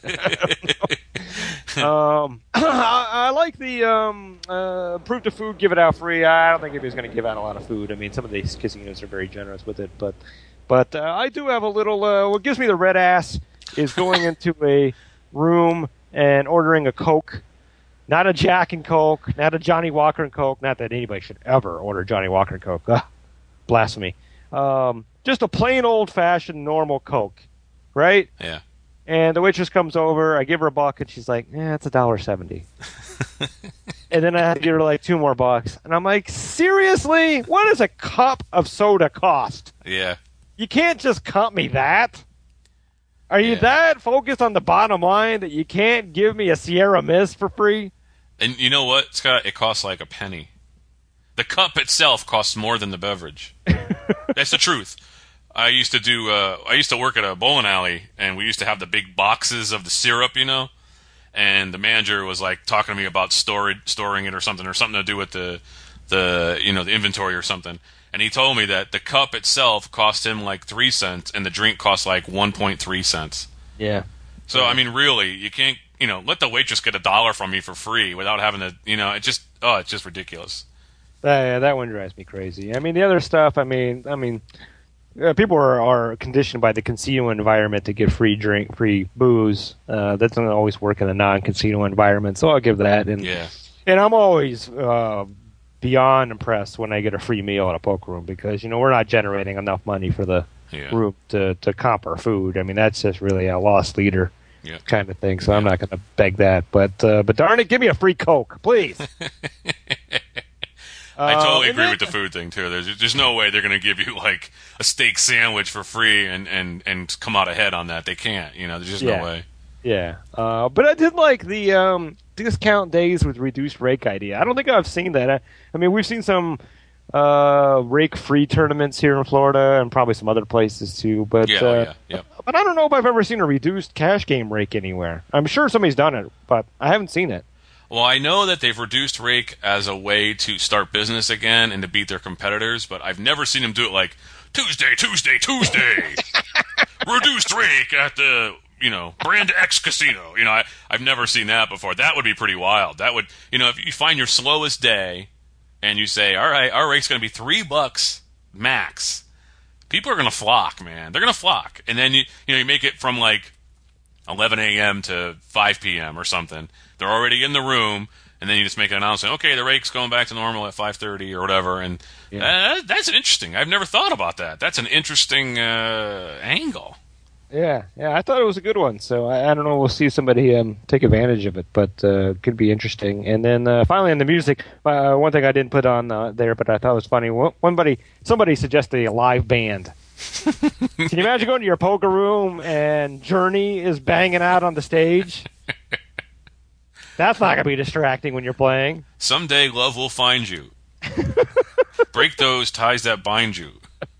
I like the proof to food, give it out free. I don't think anybody's going to give out a lot of food. I mean, some of these casinos are very generous with it, but I do have a little. What gives me the red ass is going into a room and ordering a Coke, not a Jack and Coke, not a Johnny Walker and Coke. Not that anybody should ever order Johnny Walker and Coke. Blasphemy. Just a plain old-fashioned normal Coke, right? Yeah. And the waitress comes over. I give her $1, and she's like, it's $1.70. And then I have to give her like $2 more. And I'm like, seriously? What does a cup of soda cost? Yeah. You can't just cut me that. Are you that focused on the bottom line that you can't give me a Sierra Mist for free? And you know what, Scott? It costs like a penny. The cup itself costs more than the beverage. That's the truth. I used to work at a bowling alley, and we used to have the big boxes of the syrup, and the manager was like talking to me about storing it or something to do with the inventory or something. And he told me that the cup itself cost him like 3 cents, and the drink cost like 1.3 cents. Yeah. So I mean, really, you can't let the waitress get $1 from me for free without having to it's just ridiculous. That one drives me crazy. I mean, the other stuff. I mean, people are conditioned by the casino environment to get free booze. That doesn't always work in a non-casino environment, so I'll give that. And I'm always beyond impressed when I get a free meal at a poker room, because we're not generating enough money for the room to comp our food. I mean, that's just really a lost leader kind of thing. So I'm not going to beg that. But darn it, give me a free Coke, please. I totally agree with the food thing too. There's no way they're going to give you like a steak sandwich for free and come out ahead on that. They can't. There's just no way. Yeah. But I did like the discount days with reduced rake idea. I don't think I've seen that. I mean, we've seen some rake-free tournaments here in Florida and probably some other places too. But but I don't know if I've ever seen a reduced cash game rake anywhere. I'm sure somebody's done it, but I haven't seen it. Well, I know that they've reduced rake as a way to start business again and to beat their competitors, but I've never seen them do it like Tuesday. Reduced rake at the Brand X Casino. I've never seen that before. That would be pretty wild. That would, if you find your slowest day and you say, all right, our rake's going to be $3 max, people are going to flock, man. They're going to flock. And then you make it from like 11 a.m. to 5 p.m. or something. They're already in the room, and then you just make an announcement, okay, the rake's going back to normal at 5:30 or whatever. And that's interesting. I've never thought about that. That's an interesting angle. Yeah, I thought it was a good one. So I don't know. We'll see somebody take advantage of it, but could be interesting. And then finally on the music, one thing I didn't put on there, but I thought was funny. Somebody suggested a live band. Can you imagine going to your poker room and Journey is banging out on the stage? That's not going to be distracting when you're playing. Someday love will find you. Break those ties that bind you.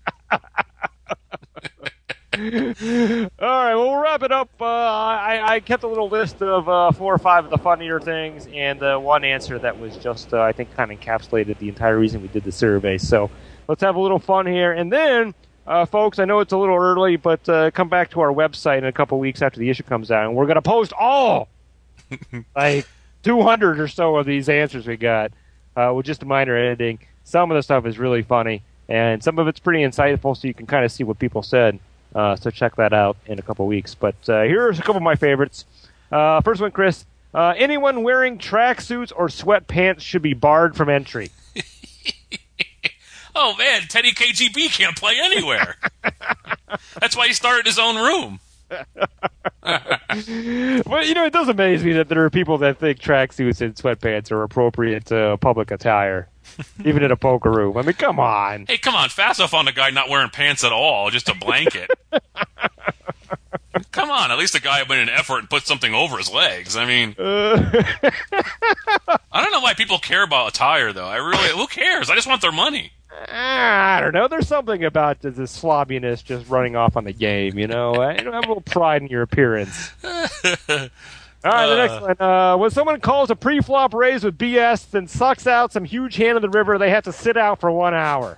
All right, well, we'll wrap it up. I kept a little list of 4 or 5 of the funnier things, and one answer that was just, I think, kind of encapsulated the entire reason we did the survey. So let's have a little fun here. And then folks, I know it's a little early, but come back to our website in a couple weeks after the issue comes out, and we're going to post all, like, 200 or so of these answers we got with just a minor editing. Some of the stuff is really funny, and some of it's pretty insightful, so you can kind of see what people said. So check that out in a couple weeks. But here's a couple of my favorites. First one, Chris. Anyone wearing tracksuits or sweatpants should be barred from entry. Oh, man, Teddy KGB can't play anywhere. That's why he started his own room. Well, it does amaze me that there are people that think tracksuits and sweatpants are appropriate public attire, even in a poker room. I mean, come on. Hey, come on, fast off on the guy not wearing pants at all, just a blanket. Come on, at least the guy made an effort and put something over his legs. I mean, I don't know why people care about attire, though. Who cares? I just want their money. I don't know. There's something about this slobbiness just running off on the game, I have a little pride in your appearance. All right, the next one. When someone calls a pre-flop raise with BS, then sucks out some huge hand in the river, they have to sit out for 1 hour.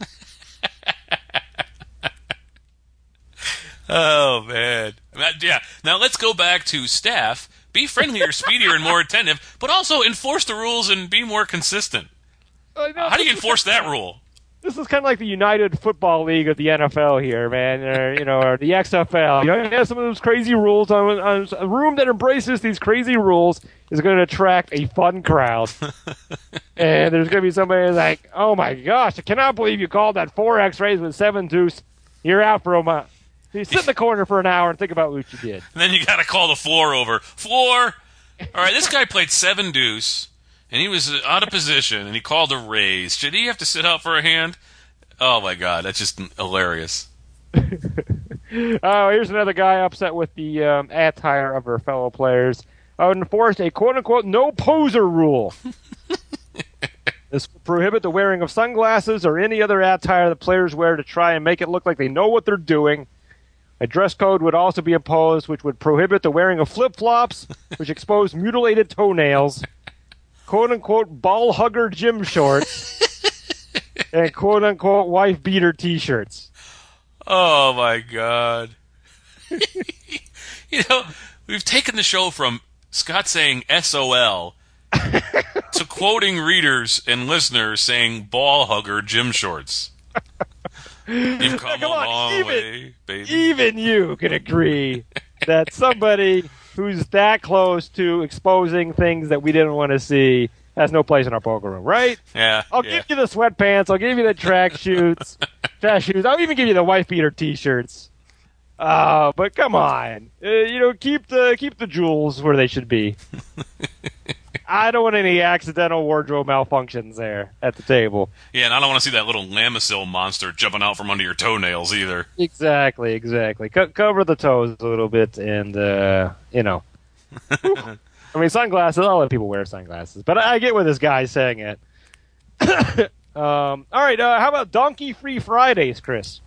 Oh, man. Yeah. Now let's go back to staff. Be friendlier, speedier, and more attentive, but also enforce the rules and be more consistent. How do you enforce that rule? This is kind of like the United Football League of the NFL here, man, or the XFL. You have some of those crazy rules. On a room that embraces these crazy rules is going to attract a fun crowd. And there's going to be somebody like, oh, my gosh, I cannot believe you called that 4X raise with 7 deuce. You're out for a month. You sit in the corner for an hour and think about what you did. And then you got to call the floor over. Floor! All right, this guy played 7 deuce. And he was out of position, and he called a raise. Should he have to sit out for a hand? Oh, my God. That's just hilarious. Here's another guy upset with the attire of her fellow players. Enforced a quote-unquote no-poser rule. This will prohibit the wearing of sunglasses or any other attire that players wear to try and make it look like they know what they're doing. A dress code would also be imposed, which would prohibit the wearing of flip-flops, which expose mutilated toenails, quote-unquote ball-hugger gym shorts, and quote-unquote wife-beater T-shirts. Oh, my God. We've taken the show from Scott saying SOL to quoting readers and listeners saying ball-hugger gym shorts. You've come a long way, baby. Even you can agree that somebody who's that close to exposing things that we didn't want to see has no place in our poker room, right? Yeah. I'll give you the sweatpants. I'll give you the track shoes. I'll even give you the wife beater T-shirts. But come on, keep the jewels where they should be. I don't want any accidental wardrobe malfunctions there at the table. Yeah, and I don't want to see that little Lamisil monster jumping out from under your toenails either. Exactly. Cover the toes a little bit, and I mean, sunglasses. I'll let people wear sunglasses, but I get where this guy's saying it. All right, how about Donkey-Free Fridays, Chris?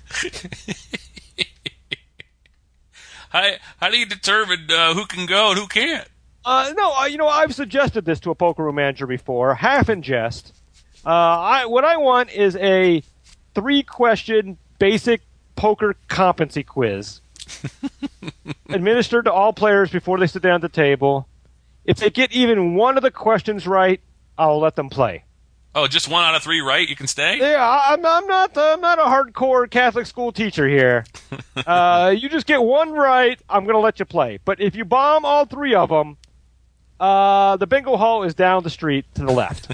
How do you determine who can go and who can't? No, I've suggested this to a poker room manager before, half in jest. What I want is a 3-question basic poker competency quiz administered to all players before they sit down at the table. If they get even one of the questions right, I'll let them play. Oh, just 1 out of 3 right? You can stay? Yeah, I'm not a hardcore Catholic school teacher here. You just get 1 right, I'm going to let you play. But if you bomb all 3 of them, the bingo hall is down the street to the left.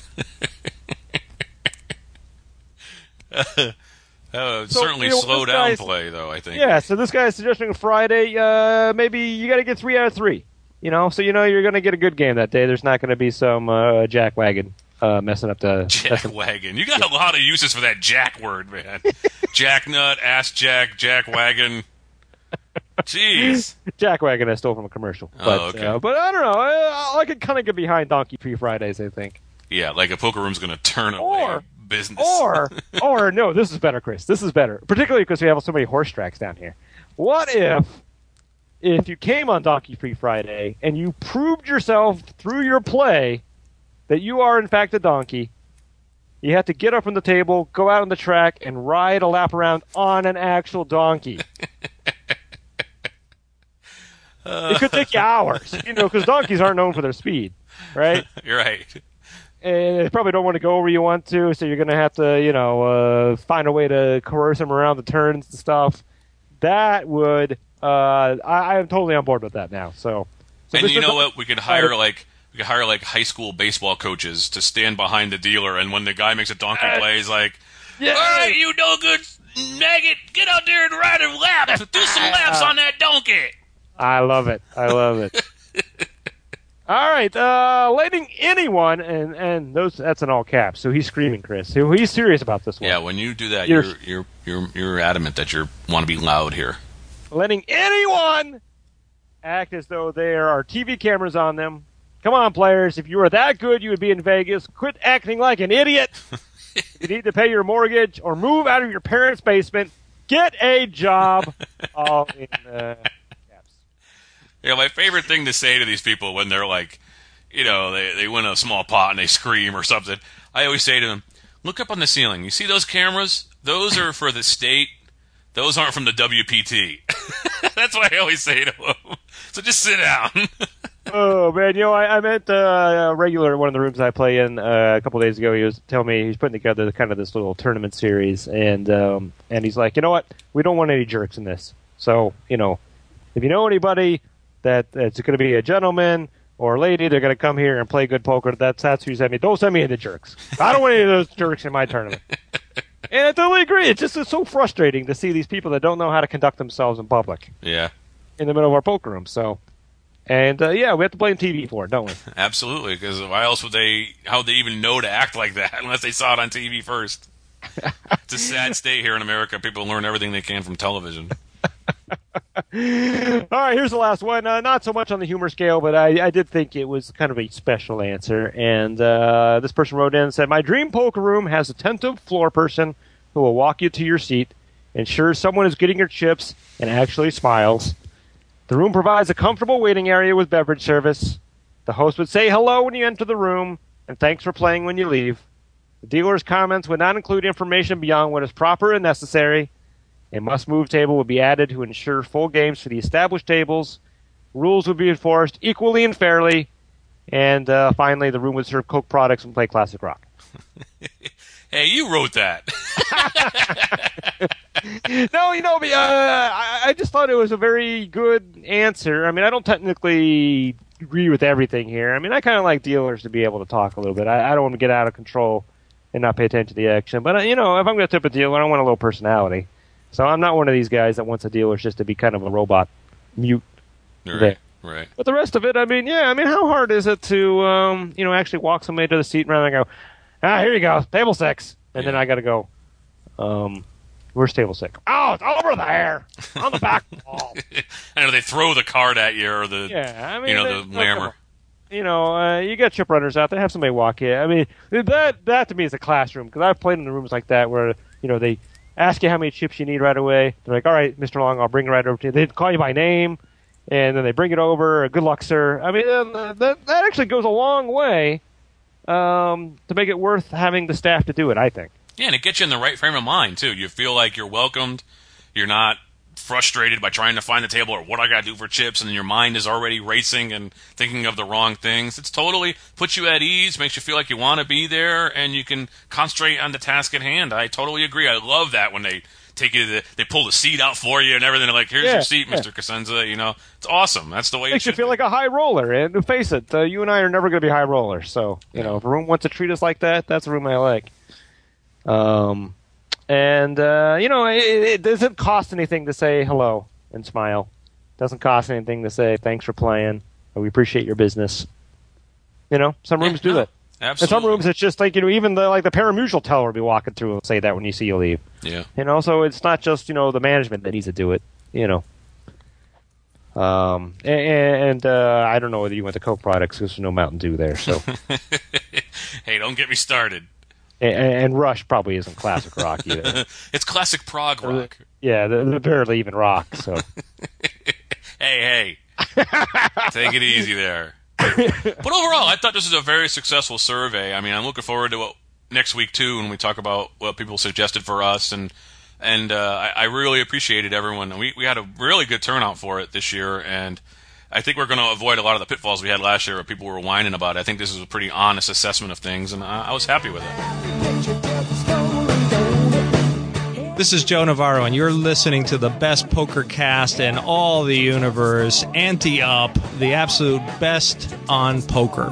Certainly slow down play, though, I think. Yeah, so this guy is suggesting Friday, maybe you got to get 3 out of 3. So you're going to get a good game that day. There's not going to be some jackwagon messing up the... Jackwagon. You got a lot of uses for that jack word, man. Jacknut, ass jack, jackwagon. Jeez. Jackwagon I stole from a commercial. But, okay. But I don't know. I could kind of get behind Donkey-Free Fridays, I think. Yeah, like a poker room's going to turn away business. Or, no, this is better, Chris. This is better. Particularly because we have so many horse tracks down here. What if you came on Donkey-Free Friday and you proved yourself through your play that you are, in fact, a donkey, You have to get up from the table, go out on the track, and ride a lap around on an actual donkey. It could take you hours, because donkeys aren't known for their speed, right? You're right. And they probably don't want to go where you want to, so you're going to have to, find a way to coerce them around the turns and stuff. That would, I am totally on board with that now. So and you know what? We could hire high school baseball coaches to stand behind the dealer, and when the guy makes a donkey play, he's like, "All right, you no good maggot, get out there and ride a lap. Do some laps on that donkey." I love it. All right, letting anyone, and that's in all caps. So he's screaming, Chris. So he's serious about this one. Yeah, when you do that, you're adamant that you want to be loud here. Letting anyone act as though there are TV cameras on them. Come on, players. If you were that good, you would be in Vegas. Quit acting like an idiot. You need to pay your mortgage or move out of your parents' basement. Get a job. All in caps. Yeah, my favorite thing to say to these people when they're like, they win a small pot and they scream or something, I always say to them, look up on the ceiling. You see those cameras? Those are for the state. Those aren't from the WPT. That's what I always say to them. So just sit down. Oh, man. I met a regular in one of the rooms I play in a couple of days ago. He was telling me he's putting together kind of this little tournament series. And he's like, you know what? We don't want any jerks in this. So, if you know anybody that's going to be a gentleman or a lady, they're going to come here and play good poker, that's who you send me. Don't send me any jerks. I don't want any of those jerks in my tournament. And I totally agree. It's so frustrating to see these people that don't know how to conduct themselves in public. Yeah. In the middle of our poker room. So, and we have to blame TV for it, don't we? Absolutely, because why else would how would they even know to act like that unless they saw it on TV first? It's a sad state here in America. People learn everything they can from television. All right, here's the last one. Not so much on the humor scale, but I did think it was kind of a special answer. And this person wrote in and said, my dream poker room has a attentive floor person who will walk you to your seat, ensure someone is getting your chips, and actually smiles. The room provides a comfortable waiting area with beverage service. The host would say hello when you enter the room, and thanks for playing when you leave. The dealer's comments would not include information beyond what is proper and necessary. A must-move table would be added to ensure full games for the established tables. Rules would be enforced equally and fairly. And finally, the room would serve Coke products and play classic rock. Hey, you wrote that. No, I just thought it was a very good answer. I mean, I don't technically agree with everything here. I mean, I kind of like dealers to be able to talk a little bit. I don't want to get out of control and not pay attention to the action. But, if I'm going to tip a dealer, I want a little personality. So I'm not one of these guys that wants a dealer just to be kind of a robot mute. Right. But the rest of it, how hard is it to, actually walk somebody to the seat and go, here you go, table 6. And then I got to go, where's table 6? Oh, it's over there, on the back wall. I know they throw the card at you or the, the lammer. You got chip runners out there, have somebody walk you. I mean, that to me is a classroom, because I've played in the rooms like that where, they ask you how many chips you need right away. They're like, all right, Mr. Long, I'll bring it right over to you. They call you by name, and then they bring it over. Good luck, sir. I mean, that actually goes a long way to make it worth having the staff to do it, I think. Yeah, and it gets you in the right frame of mind, too. You feel like you're welcomed. You're not frustrated by trying to find the table or what I got to do for chips, and your mind is already racing and thinking of the wrong things. It's totally puts you at ease, makes you feel like you want to be there, and you can concentrate on the task at hand. I totally agree. I love that when they take you, they pull the seat out for you and everything. They're like, here's your seat, Mr. Cosenza. It's awesome. That's the way makes you feel like a high roller. And face it, you and I are never going to be high rollers. So, if a room wants to treat us like that, that's a room I like. It doesn't cost anything to say hello and smile. It doesn't cost anything to say thanks for playing. We appreciate your business. Some rooms do that. Absolutely. In some rooms, it's just like, even the parimutuel teller will be walking through and say that when you see you leave. Yeah. So it's not just, the management that needs to do it, I don't know whether you went to Coke products because there's no Mountain Dew there, so. Hey, don't get me started. And Rush probably isn't classic rock either. It's classic prog rock. Yeah, they're barely even rock, so. Hey. Take it easy there. But overall, I thought this was a very successful survey. I mean, I'm looking forward to next week too when we talk about what people suggested for us, and I really appreciated everyone. We had a really good turnout for it this year, and I think we're going to avoid a lot of the pitfalls we had last year where people were whining about it. I think this is a pretty honest assessment of things, and I was happy with it. This is Joe Navarro, and you're listening to the best poker cast in all the universe, Ante Up, the absolute best on poker.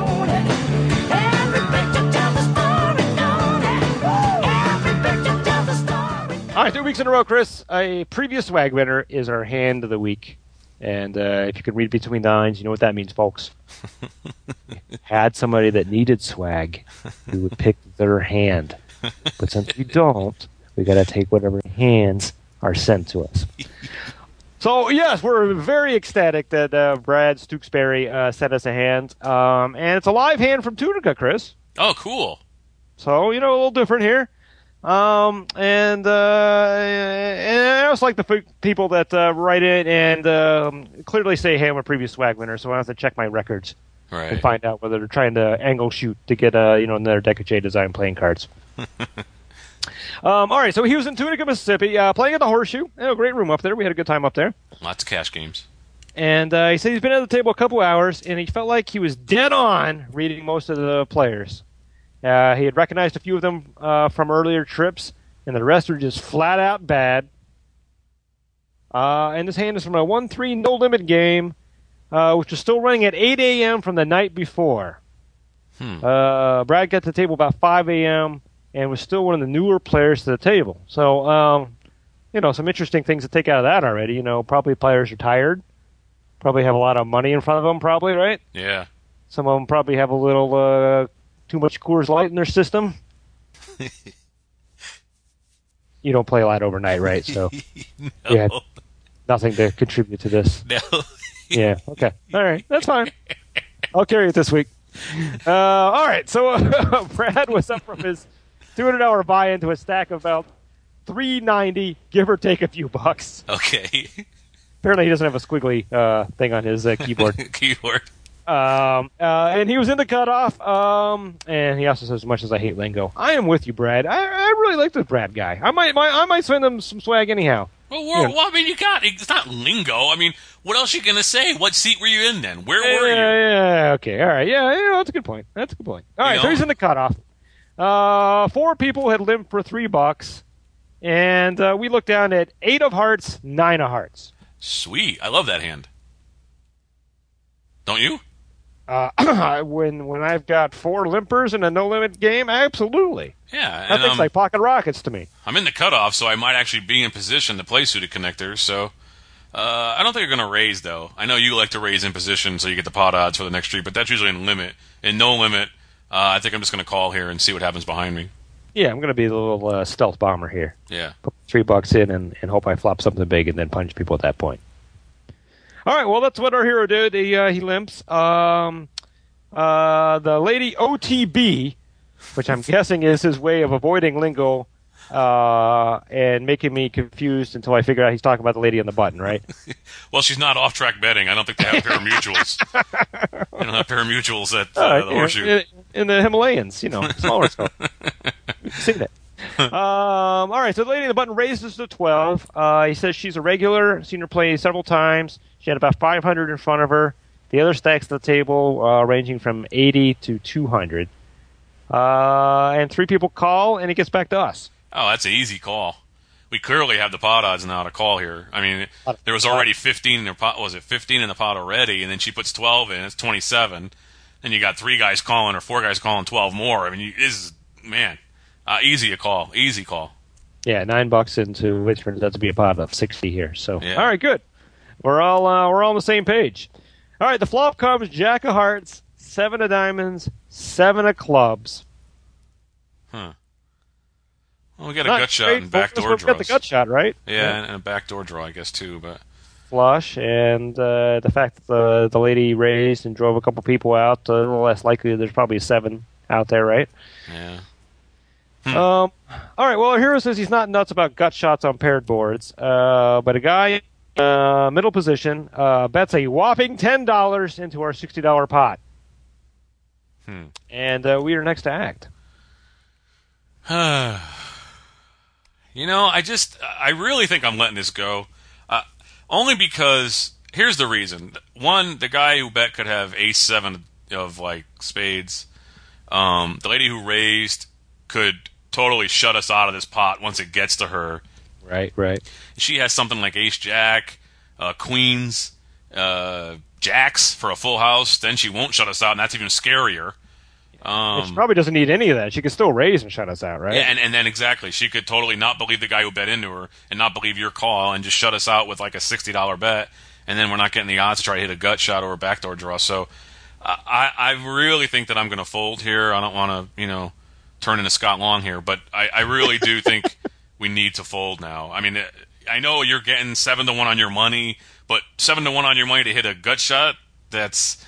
All right, 2 weeks in a row, Chris. A previous swag winner is our hand of the week. And if you can read between the lines, you know what that means, folks. Had somebody that needed swag, we would pick their hand. But since we don't, we got to take whatever hands are sent to us. So, yes, we're very ecstatic that Brad Stooksberry sent us a hand. And it's a live hand from Tunica, Chris. Oh, cool. So, a little different here. And I also like the people that write in and clearly say, hey, I'm a previous swag winner, so I have to check my records and find out whether they're trying to angle shoot to get another Deck of J Design playing cards. All right, so he was in Tunica, Mississippi, playing at the Horseshoe. A great room up there. We had a good time up there. Lots of cash games. And he said he's been at the table a couple hours, and he felt like he was dead on reading most of the players. He had recognized a few of them from earlier trips, and the rest were just flat out bad. And this hand is from a 1-3 no-limit game, which was still running at 8 a.m. from the night before. Brad got to the table about 5 a.m. and was still one of the newer players to the table. So, some interesting things to take out of that already. Probably players are tired. Probably have a lot of money in front of them, probably, right? Yeah. Some of them probably have a little too much Coors Light in their system. You don't play a lot overnight, right? So No. you had nothing to contribute to this. No. Yeah, okay. All right, that's fine. I'll carry it this week. All right, so Brad was up from his $200 buy-in to a stack of about $390, give or take a few bucks. Okay. Apparently he doesn't have a squiggly thing on his keyboard. And he was in the cutoff, and he also says, as much as I hate lingo, I am with you, Brad. I really like this Brad guy. I might send him some swag anyhow. Well, I mean, it's not lingo. I mean, what else are you going to say? What seat were you in then? Where were you? Yeah, okay, all right. Yeah, that's a good point. All right, so he's in the cutoff. 4 people had limped for $3, and we looked down at 8 of hearts, 9 of hearts. Sweet. I love that hand. Don't you? When I've got 4 limpers in a no-limit game, absolutely. Yeah. That thing's like pocket rockets to me. I'm in the cutoff, so I might actually be in position to play suited connectors, so I don't think you're going to raise, though. I know you like to raise in position so you get the pot odds for the next street, but that's usually in limit. In no limit, I think I'm just going to call here and see what happens behind me. Yeah, I'm going to be the little stealth bomber here. Yeah. Put $3 in and hope I flop something big and then punch people at that point. All right, well, that's what our hero did. He limps. The lady OTB, which I'm guessing is his way of avoiding lingo and making me confused until I figure out he's talking about the lady on the button, right? Well, she's not off-track betting. I don't think they have pari-mutuels. They don't have pari-mutuels at the Horseshoe. In the Himalayas, smaller stuff. We've seen it. All right, so the lady on the button raises to 12. He says she's a regular, seen her play several times. She had about 500 in front of her. The other stacks at the table ranging from 80 to 200. And 3 people call, and it gets back to us. Oh, that's an easy call. We clearly have the pot odds now to call here. I mean, there was already 15 in their pot. Was it 15 in the pot already? And then she puts 12 in. It's 27. And you got 3 guys calling or 4 guys calling 12 more. I mean, easy call. Easy call. Yeah, $9 into which turns out to be a pot of 60 here. So, yeah. All right, good. We're all on the same page. All right, the flop comes Jack of Hearts, 7 of Diamonds, 7 of Clubs. Huh. Well, we got a gut shot and backdoor draws. We got the gut shot, right? Yeah, and a backdoor draw, I guess, too. But flush, and the fact that the lady raised and drove a couple people out, a little less likely there's probably 7 out there, right? Yeah. All right, well, our hero says he's not nuts about gut shots on paired boards, but a guy middle position bets a whopping $10 into our $60 pot. And we are next to act. You know, I really think I'm letting this go. Only because, here's the reason. One, the guy who bet could have ace-7 of, like, spades. The lady who raised could totally shut us out of this pot once it gets to her. Right. She has something like ace-jack, queens, jacks for a full house. Then she won't shut us out, and that's even scarier. She probably doesn't need any of that. She can still raise and shut us out, right? Yeah, and then exactly. She could totally not believe the guy who bet into her and not believe your call and just shut us out with like a $60 bet, and then we're not getting the odds to try to hit a gut shot or a backdoor draw. So I really think that I'm going to fold here. I don't want to, turn into Scott Long here, but I really do think we need to fold now. I mean, I know you're getting 7-1 on your money, but 7-1 on your money to hit a gut shot, that's,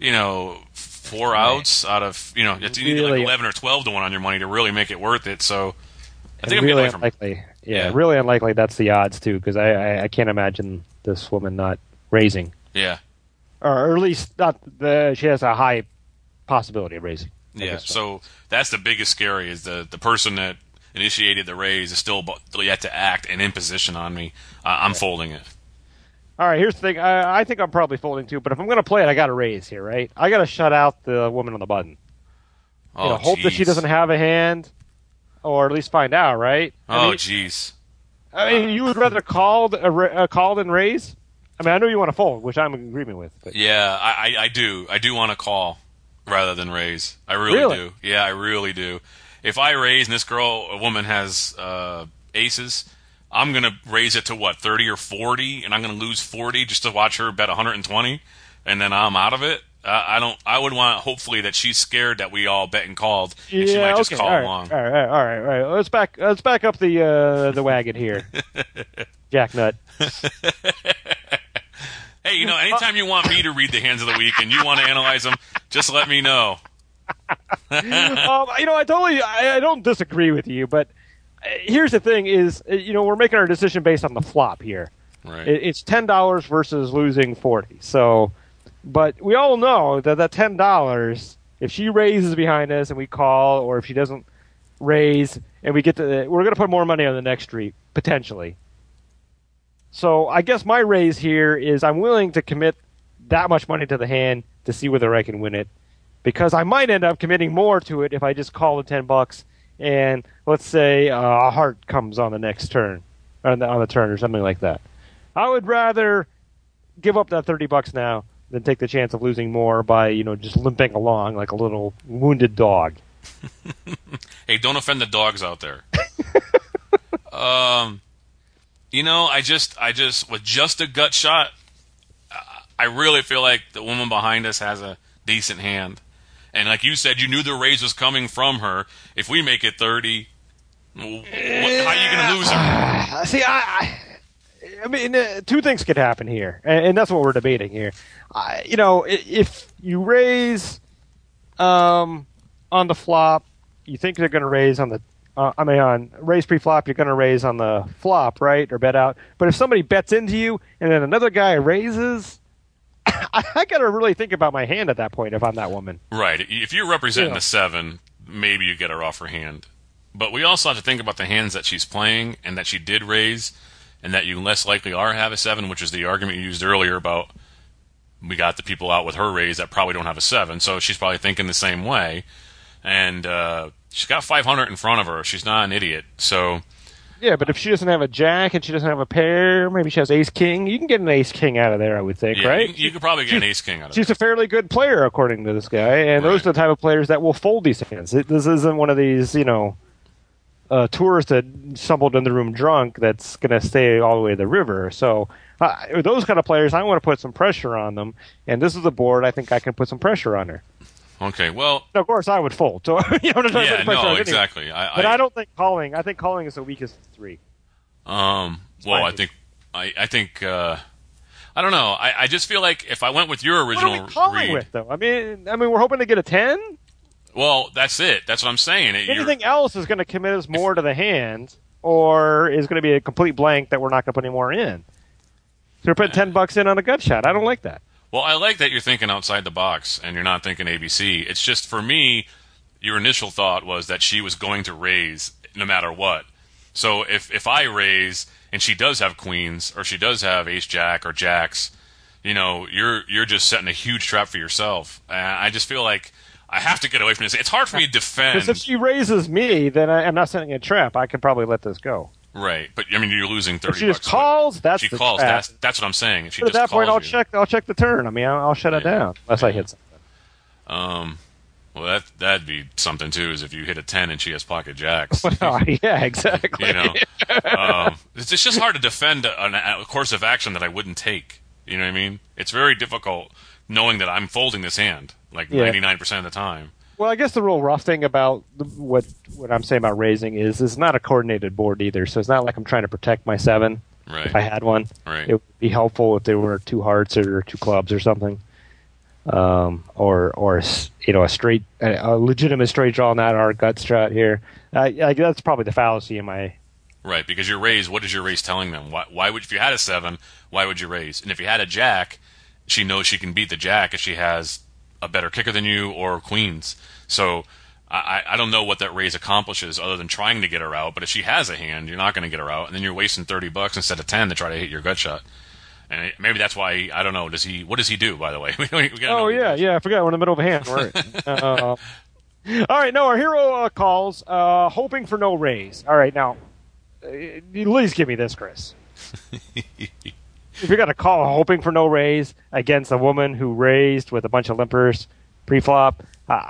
4 outs out of, you need like 11 or 12-1 on your money to really make it worth it. So I think I'm really getting away from unlikely. Yeah, really unlikely that's the odds, too, because I can't imagine this woman not raising. Yeah. Or at least she has a high possibility of raising. Yeah, so that's the biggest scary is the person that initiated the raise is still yet to act and in position on me. I'm folding it. All right, here's the thing. I think I'm probably folding too, but if I'm going to play it, I got to raise here, right? I got to shut out the woman on the button. Hope that she doesn't have a hand, or at least find out, right? Jeez. You would rather call than raise? I mean, I know you want to fold, which I'm in agreement with. But. Yeah, I do. I do want to call rather than raise. I really do. Yeah, I really do. If I raise and a woman has aces, I'm going to raise it to 30 or 40, and I'm going to lose 40 just to watch her bet 120, and then I'm out of it. I would want, hopefully, that she's scared that we all bet and called, and she might just call along. All right. Let's back up the wagon here, Jacknut. Hey, anytime you want me to read the hands of the week and you want to analyze them, just let me know. I don't disagree with you, but here's the thing: is we're making our decision based on the flop here. Right. It's $10 versus losing 40. So, but we all know that $10, if she raises behind us and we call, or if she doesn't raise and we're going to put more money on the next street potentially. So I guess my raise here is I'm willing to commit that much money to the hand to see whether I can win it, because I might end up committing more to it if I just call the $10 and let's say a heart comes on the next turn, on the turn or something like that. I would rather give up that $30 now than take the chance of losing more by just limping along like a little wounded dog. Hey, don't offend the dogs out there. I just with just a gut shot, I really feel like the woman behind us has a decent hand. And like you said, you knew the raise was coming from her. If we make it 30, how are you going to lose her? See, I mean, two things could happen here, and that's what we're debating here. If you raise on the flop, you think they're going to raise on the on raise pre-flop, you're going to raise on the flop, right, or bet out. But if somebody bets into you and then another guy raises, I got to really think about my hand at that point if I'm that woman. Right. If you're representing the 7, maybe you get her off her hand. But we also have to think about the hands that she's playing and that she did raise and that you less likely are have a 7, which is the argument you used earlier about we got the people out with her raise that probably don't have a 7. So she's probably thinking the same way. And she's got 500 in front of her. She's not an idiot. So yeah, but if she doesn't have a jack and she doesn't have a pair, maybe she has ace-king. You can get an ace-king out of there, I would think, right? You could probably get an ace-king out of there. She's a fairly good player, according to this guy, and those are the type of players that will fold these hands. This isn't one of these, tourists that stumbled in the room drunk that's going to stay all the way to the river. So those kind of players, I want to put some pressure on them, and this is a board I think I can put some pressure on her. Okay, well... Of course, I would fold. So, exactly. But I don't think calling... I think calling is the weakest 3. I think... I don't know. I just feel like if I went with your original what are we calling read... with, though? I mean, we're hoping to get a 10? Well, that's it. That's what I'm saying. Anything else is going to commit us more to the hand, or is going to be a complete blank that we're not going to put any more in. So we're putting $10 in on a gut shot. I don't like that. Well, I like that you're thinking outside the box and you're not thinking ABC. It's just, for me, your initial thought was that she was going to raise no matter what. So if I raise and she does have queens or she does have ace jack or jacks, you're just setting a huge trap for yourself. I just feel like I have to get away from this. It's hard for me to defend. Because if she raises me, then I'm not setting a trap. I could probably let this go. Right, but I mean you're losing $30. If she just calls, that's the calls. trap. That's what I'm saying. If she but just at that point, calls I'll check the turn. I mean, I'll shut it down unless I hit something. Well, that'd be something too. Is if you hit a 10 and she has pocket jacks. Well, yeah, exactly. It's just hard to defend a course of action that I wouldn't take. You know what I mean? It's very difficult knowing that I'm folding this hand 99% of the time. Well, I guess the real rough thing about what I'm saying about raising is it's not a coordinated board either. So it's not like I'm trying to protect my 7. Right. If I had one, right. It would be helpful if there were 2 hearts or 2 clubs or something. Or a legitimate straight draw, not our gut strat here. That's probably the fallacy in my. Right, because your raise. What is your raise telling them? Why would if you had a 7? Why would you raise? And if you had a jack, she knows she can beat the jack if she has a better kicker than you or queens. So I don't know what that raise accomplishes other than trying to get her out. But if she has a hand, you're not going to get her out, and then you're wasting $30 instead of 10 to try to hit your gut shot. And maybe that's why I don't know. What does he do? By the way, I forgot we're in the middle of a hand. All right, no, our hero calls, hoping for no raise. All right, now, at least give me this, Chris. If you're gonna call hoping for no raise against a woman who raised with a bunch of limpers pre-flop,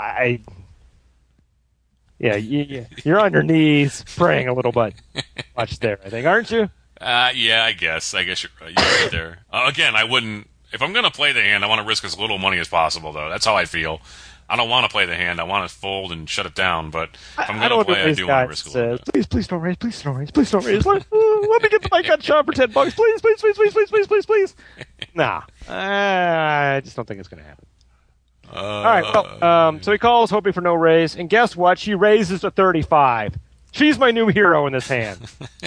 you're on your knees praying a little bit. Watch there, I think, aren't you? Yeah, I guess you're right there. Again, I wouldn't. If I'm going to play the hand, I want to risk as little money as possible, though. That's how I feel. I don't want to play the hand. I want to fold and shut it down. But if I'm going to play, I do want to risk a little bit. Please don't raise. Please don't raise. Please don't raise. Let me get my gut shot for $10. Please. Nah, I just don't think it's going to happen. All right. Well, so he calls, hoping for no raise, and guess what? She raises to 35. She's my new hero in this hand.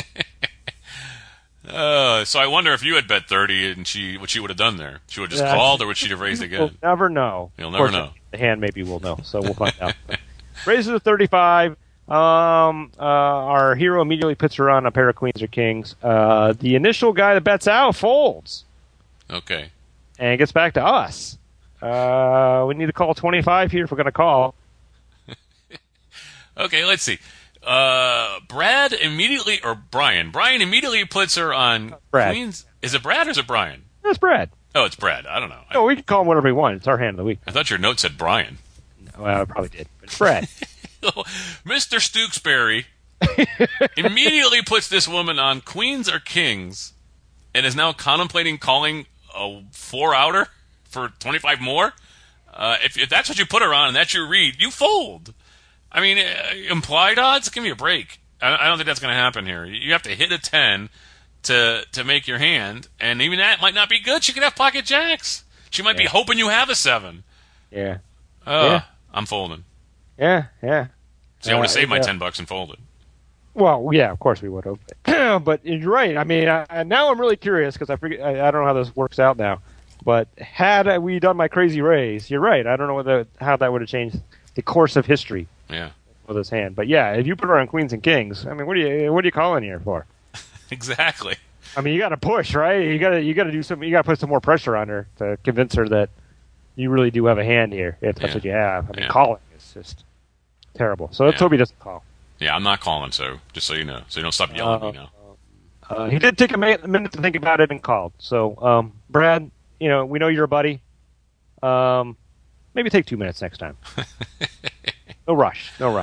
So I wonder if you had bet 30 and what she would have done there. She would have just called, or would she have raised again? We'll never know. You'll never know. The hand maybe will know, so we'll find out. Raises to 35. Our hero immediately puts her on a pair of queens or kings. The initial guy that bets out folds. Okay. And gets back to us. We need to call 25 here if we're going to call. Okay, let's see. Brian immediately puts her on queens. Is it Brad or is it Brian? It's Brad. Oh, it's Brad. I don't know. No, we can call him whatever we want. It's our hand of the week. I thought your note said Brian. No, well, I probably did. But it's Brad. Mr. Stooksbury immediately puts this woman on queens or kings and is now contemplating calling a 4-outer for 25 more. If that's what you put her on and that's your read, you fold. I mean, implied odds? Give me a break. I don't think that's going to happen here. You have to hit a 10 to make your hand, and even that might not be good. She could have pocket jacks. She might be hoping you have a 7. Yeah. I'm folding. Yeah. See, I would have saved my $10 and folded. Well, yeah, of course we would have. But you're right. I mean, now I'm really curious because I don't know how this works out now. But had we done my crazy raise, you're right. I don't know how that would have changed the course of history. Yeah. For this hand, but yeah, if you put her on queens and kings, I mean, what are you calling here for? Exactly. I mean, you got to push, right? You got to do something. You got to put some more pressure on her to convince her that you really do have a hand here. If that's what you have, I mean, calling is just terrible. So let's hope he doesn't call. Yeah, I'm not calling. So just so you know, so you don't stop yelling at me now. He did take a minute to think about it and called. So, Brad, we know you're a buddy. Maybe take 2 minutes next time. No rush. All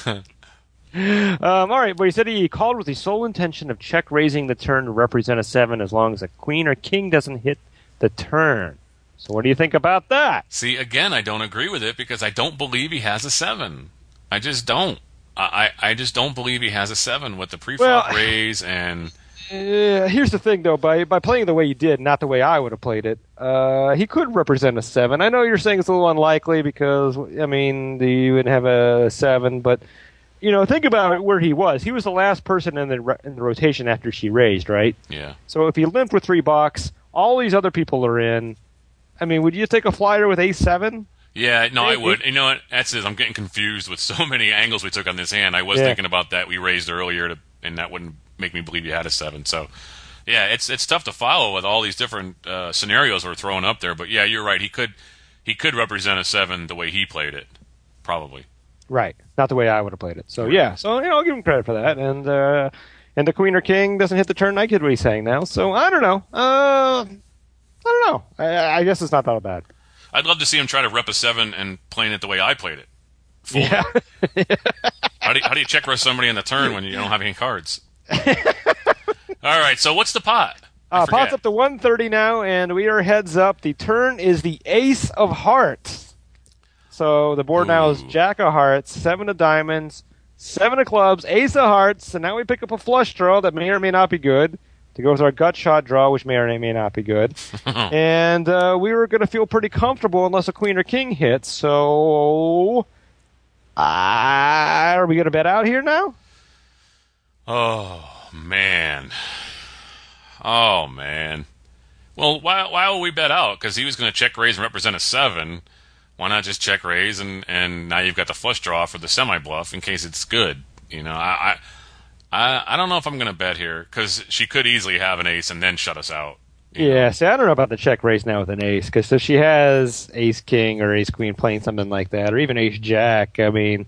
right, but he said he called with the sole intention of check raising the turn to represent a 7 as long as a queen or king doesn't hit the turn. So what do you think about that? See, again, I don't agree with it because I don't believe he has a 7. I just don't. I just don't believe he has a 7 with the pre-flop raise and... here's the thing, though. By playing the way you did, not the way I would have played it, he could represent a 7. I know you're saying it's a little unlikely because, I mean, you would have a 7, but, think about where he was. He was the last person in the rotation after she raised, right? Yeah. So if he limped with $3, all these other people are in. I mean, would you take a flyer with A7? Yeah, no, I would. You know what? That's it. I'm getting confused with so many angles we took on this hand. I was thinking about that we raised earlier, and that wouldn't make me believe you had a 7. So, yeah, it's tough to follow with all these different scenarios we're throwing up there. But yeah, you're right. He could represent a 7 the way he played it, probably. Right, not the way I would have played it. So yeah, so I'll give him credit for that. And the queen or king doesn't hit the turn. I get what he's saying now. So I don't know. I don't know. I guess it's not that bad. I'd love to see him try to rep a 7 and playing it the way I played it. Yeah. How do you check raise somebody in the turn when you don't have any cards? All right, so what's the pot? Pot's up to 130 now, and we are heads up. The turn is the ace of hearts. So the board now is jack of hearts, 7 of diamonds, 7 of clubs, ace of hearts, and now we pick up a flush draw that may or may not be good to go with our gut shot draw, which may or may not be good. And we were going to feel pretty comfortable unless a queen or king hits. So are we going to bet out here now? Oh, man. Well, why will we bet out? Because he was going to check raise and represent a 7. Why not just check raise and now you've got the flush draw for the semi-bluff in case it's good? You know, I don't know if I'm going to bet here because she could easily have an ace and then shut us out. Yeah, see, I don't know about the check raise now with an ace because if she has ace king or ace queen playing something like that or even ace jack, I mean,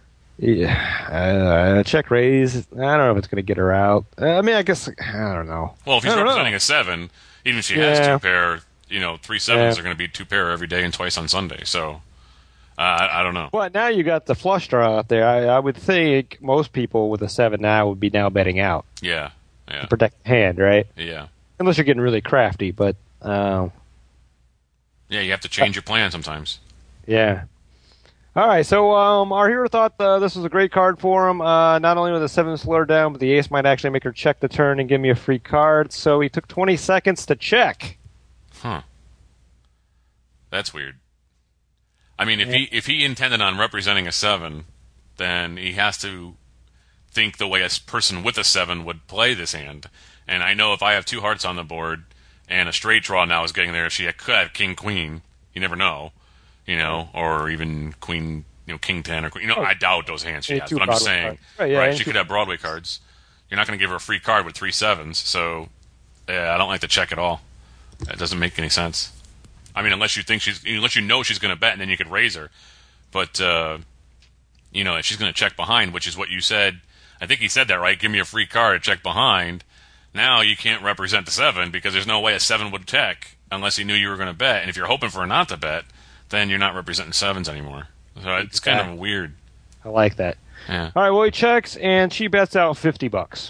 check raise, I don't know if it's going to get her out. I mean, I guess, I don't know. Well, if he's representing a 7, even if she has 2 pair, 3 7s are going to be 2 pair every day and twice on Sunday. So, I don't know. Well, now you got the flush draw out there. I would think most people with a 7 now would be now betting out. Yeah. To protect the hand, right? Yeah. Unless you're getting really crafty, but... yeah, you have to change your plan sometimes. Yeah. All right, so our hero thought this was a great card for him. Not only with the 7 slow her down, but the ace might actually make her check the turn and give me a free card. So he took 20 seconds to check. Huh. That's weird. I mean, if he intended on representing a 7, then he has to think the way a person with a 7 would play this hand. And I know if I have 2 hearts on the board and a straight draw now is getting there, if she could have king queen, you never know, or even queen, king 10 or queen. I doubt those hands she has. But I'm just saying, right? She could have Broadway cards. You're not going to give her a free card with 3 7s. So, yeah, I don't like the check at all. That doesn't make any sense. I mean, unless you know she's going to bet, and then you could raise her. But if she's going to check behind, which is what you said, I think he said that right. Give me a free card to check behind. Now you can't represent the 7 because there's no way a 7 would check unless he knew you were going to bet. And if you're hoping for her not to bet, then you're not representing 7s anymore. So it's kind of weird. I like that. Yeah. All right. Well, he checks, and she bets out $50.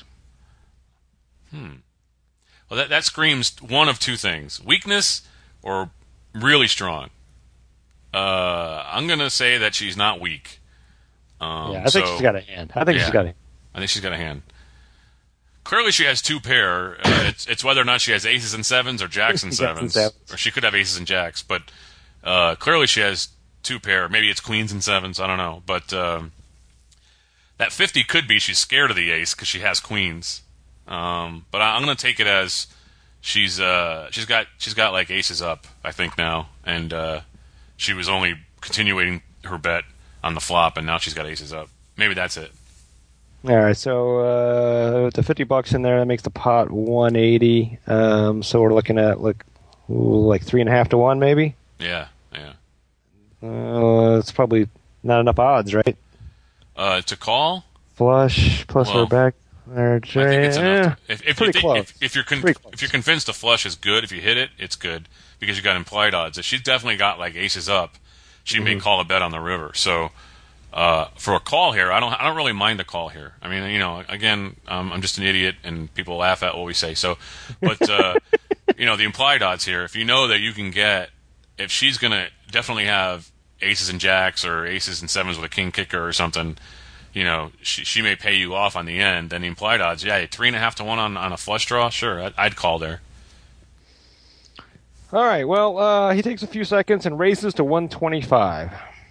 Well, that screams one of 2 things: weakness or really strong. I'm going to say that she's not weak. I think she's got a hand. I think she's got a hand. Clearly, she has 2 pair. It's whether or not she has aces and 7s or jacks and 7s. Or she could have aces and jacks. But clearly, she has 2 pair. Maybe it's queens and 7s. I don't know. But that 50 could be she's scared of the ace because she has queens. But I'm going to take it as she's got like aces up, I think now, and she was only continuing her bet on the flop, and now she's got aces up. Maybe that's it. All right, so the $50 in there, that makes the pot 180. So we're looking at like 3.5 to 1, maybe. Yeah. It's probably not enough odds, right? To call flush plus her back. I think it's enough. If you're close. convinced a flush is good, if you hit it, it's good because you got implied odds. If she's definitely got like aces up, she may call a bet on the river. So for a call here, I don't really mind a call here. I mean, again, I'm just an idiot, and people laugh at what we say. So, but the implied odds here, if you know that you can get, if she's gonna definitely have aces and jacks or aces and 7s with a king kicker or something. She may pay you off on the end. Then the implied odds, 3.5 to 1 on a flush draw. Sure, I'd call there. All right. Well, he takes a few seconds and raises to 125.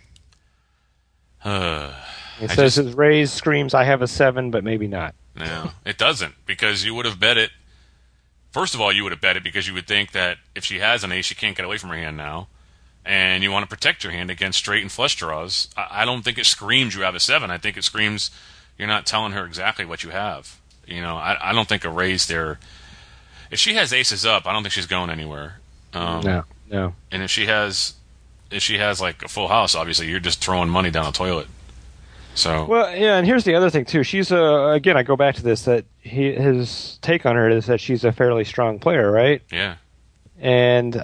It says his raise screams, "I have a 7, but maybe not." No, it doesn't, because you would have bet it. First of all, you would have bet it because you would think that if she has an ace, she can't get away from her hand now. and you want to protect your hand against straight and flush draws. I don't think it screams you have a 7. I think it screams you're not telling her exactly what you have. I don't think a raise there. If she has aces up, I don't think she's going anywhere. No. And if she has like a full house, obviously you're just throwing money down the toilet. So well, yeah, and here's the other thing too. She's again, I go back to this that his take on her is that she's a fairly strong player, right? Yeah. And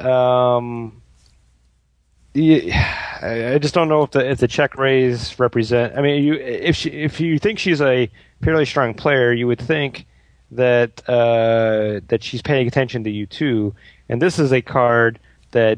I just don't know if the check raise represent. I mean, if you think she's a fairly strong player, you would think that that she's paying attention to you too. And this is a card that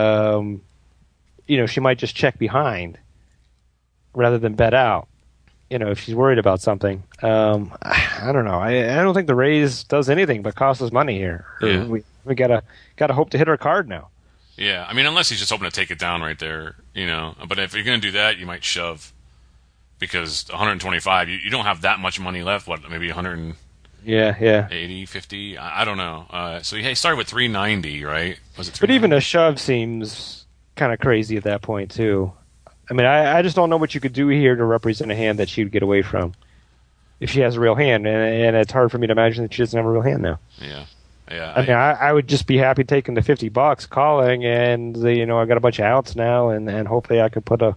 she might just check behind rather than bet out. If she's worried about something. I don't know. I don't think the raise does anything but cost us money here. Yeah. We gotta hope to hit her card now. Yeah, I mean, unless he's just hoping to take it down right there, But if you're going to do that, you might shove. Because 125, you don't have that much money left. What, maybe 100? Yeah. 80, 50? I don't know. So he started with 390, right? Was it 390? But even a shove seems kind of crazy at that point, too. I mean, I just don't know what you could do here to represent a hand that she would get away from if she has a real hand. And it's hard for me to imagine that she doesn't have a real hand now. Yeah. I mean, I would just be happy taking the $50, calling, and I got a bunch of outs now, and hopefully I could put a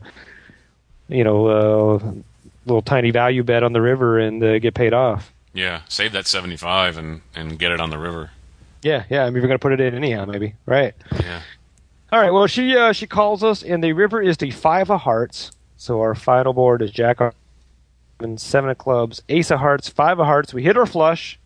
little tiny value bet on the river and get paid off. Yeah, save that 75 and get it on the river. Yeah. I mean, we're going to put it in anyhow, maybe. Right. Yeah. All right. Well, she calls us, and the river is the 5 of hearts. So our final board is Jack and 7 of clubs, Ace of hearts, 5 of hearts. We hit our flush.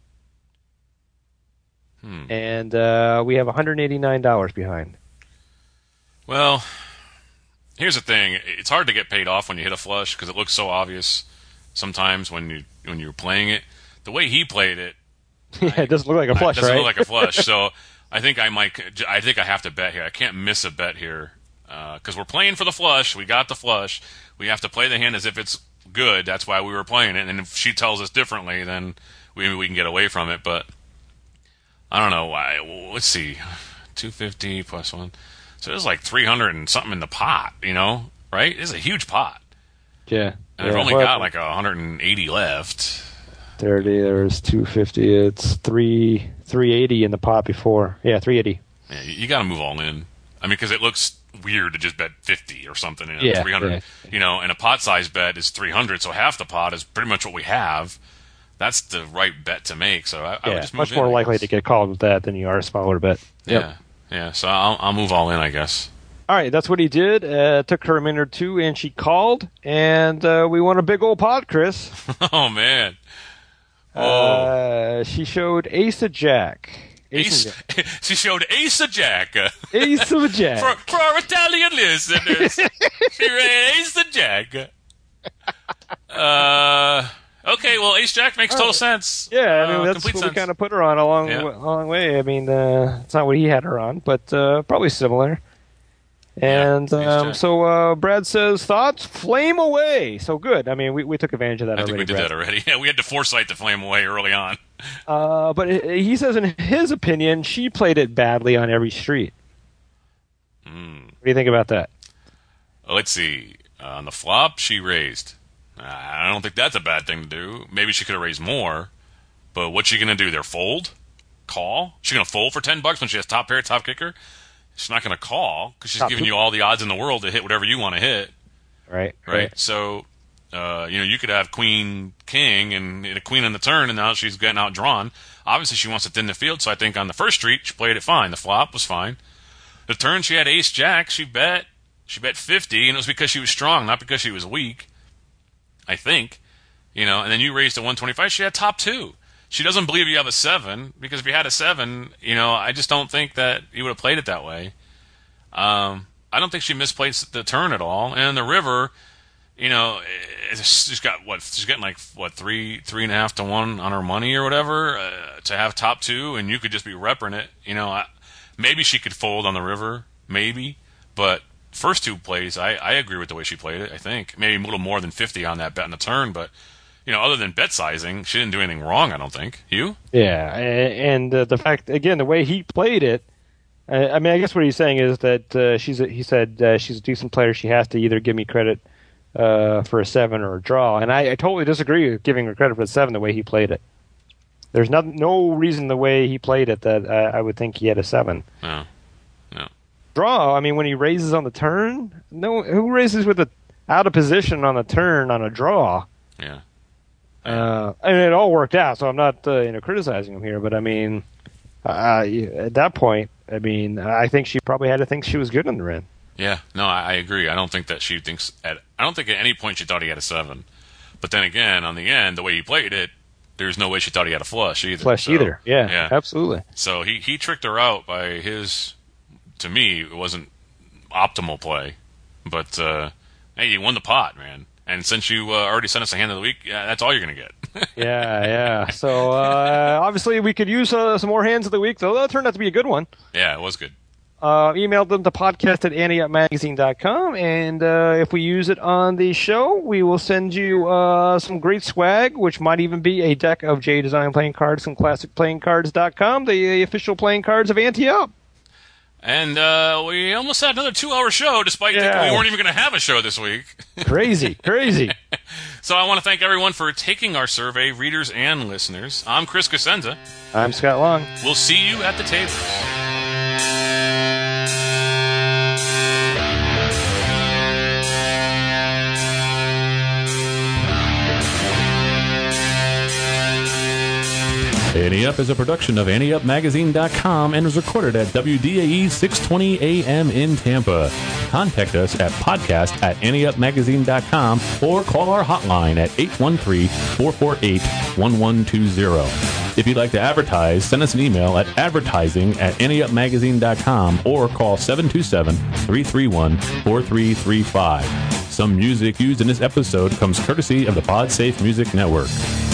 And we have $189 behind. Well, here's the thing: it's hard to get paid off when you hit a flush because it looks so obvious. Sometimes when you're playing it, the way he played it, it doesn't look like a flush, it doesn't right? look like a flush. So I think I have to bet here. I can't miss a bet here because we're playing for the flush. We got the flush. We have to play the hand as if it's good. That's why we were playing it. And if she tells us differently, then maybe we can get away from it. But I don't know why. Let's see, 250 plus 1. So there's like 300 and something in the pot, right? It's a huge pot. Yeah. And I've only got like 180 left. 30. There's 250. It's 380 in the pot before. Yeah, 380. Yeah, you got to move all in. I mean, because it looks weird to just bet 50 or something. 300. Yeah. And a pot size bet is 300, so half the pot is pretty much what we have. That's the right bet to make. So I would just move much more likely to get called with that than you are a smaller bet. Yep. Yeah. So I'll move all in, I guess. All right, that's what he did. Took her a minute or two, and she called, and we won a big old pot, Chris. Oh man! She showed Ace of Jack. She showed Ace of Jack. Ace of Jack. For our Italian listeners, she read Ace of Jack. Okay, well, Ace Jack makes total sense. Yeah, I mean, that's what we kind of put her on a long way. I mean, it's not what he had her on, but probably similar. And so Brad says, thoughts? Flame away. So good. I mean, we took advantage of that already. I think we did that already. Yeah, we had the foresight to flame away early on. But he says, in his opinion, she played it badly on every street. What do you think about that? Let's see. On the flop, she raised. I don't think that's a bad thing to do. Maybe she could have raised more. But what's she going to do there? Fold? Call? She's going to fold for $10 when she has top pair, top kicker? She's not going to call because she's giving you all the odds in the world to hit whatever you want to hit. Right. So, you could have queen, king, and hit a queen on the turn, and now she's getting outdrawn. Obviously, she wants to thin the field, so I think on the first street, she played it fine. The flop was fine. The turn, she had ace jack. She bet 50, and it was because she was strong, not because she was weak, I think. And then you raised to 125. She had top 2. She doesn't believe you have a 7, because if you had a 7, I just don't think that you would have played it that way. I don't think she misplaced the turn at all. And the river, she's got she's getting like 3.5 to 1 on her money or whatever to have top 2, and you could just be repping it. Maybe she could fold on the river, maybe, but first 2 plays, I agree with the way she played it. I think maybe a little more than 50 on that bet on the turn, but. Other than bet sizing, she didn't do anything wrong, I don't think. You? Yeah, and the fact, again, the way he played it, I mean, I guess what he's saying is that she's a decent player. She has to either give me credit for a 7 or a draw. And I totally disagree with giving her credit for the 7 the way he played it. There's no reason the way he played it that I would think he had a 7. No. Draw, I mean, when he raises on the turn, who raises with out of position on the turn on a draw? Yeah. I mean, it all worked out, so I'm not criticizing him here, but I mean, at that point, I mean, I think she probably had to think she was good on the end. Yeah, no, I agree. I don't think that she thinks I don't think at any point she thought he had a 7. But then again, on the end, the way he played it, there's no way she thought he had a flush either. Yeah, absolutely. So he tricked her out by his. To me, it wasn't optimal play, but hey, you won the pot, man. And since you already sent us a hand of the week, that's all you're going to get. Yeah. So obviously we could use some more hands of the week, though. That turned out to be a good one. Yeah, it was good. Email them to podcast@anteupmagazine.com, and if we use it on the show, we will send you some great swag, which might even be a deck of J Design playing cards from ClassicPlayingCards.com, the official playing cards of Ante Up. And we almost had another 2-hour show, despite thinking we weren't even going to have a show this week. Crazy. So I want to thank everyone for taking our survey, readers and listeners. I'm Chris Cosenza. I'm Scott Long. We'll see you at the tables. Ante Up is a production of AnteUpMagazine.com and is recorded at WDAE 620 AM in Tampa. Contact us at podcast@AnteUpMagazine.com or call our hotline at 813-448-1120. If you'd like to advertise, send us an email at advertising@AnteUpMagazine.com or call 727-331-4335. Some music used in this episode comes courtesy of the PodSafe Music Network.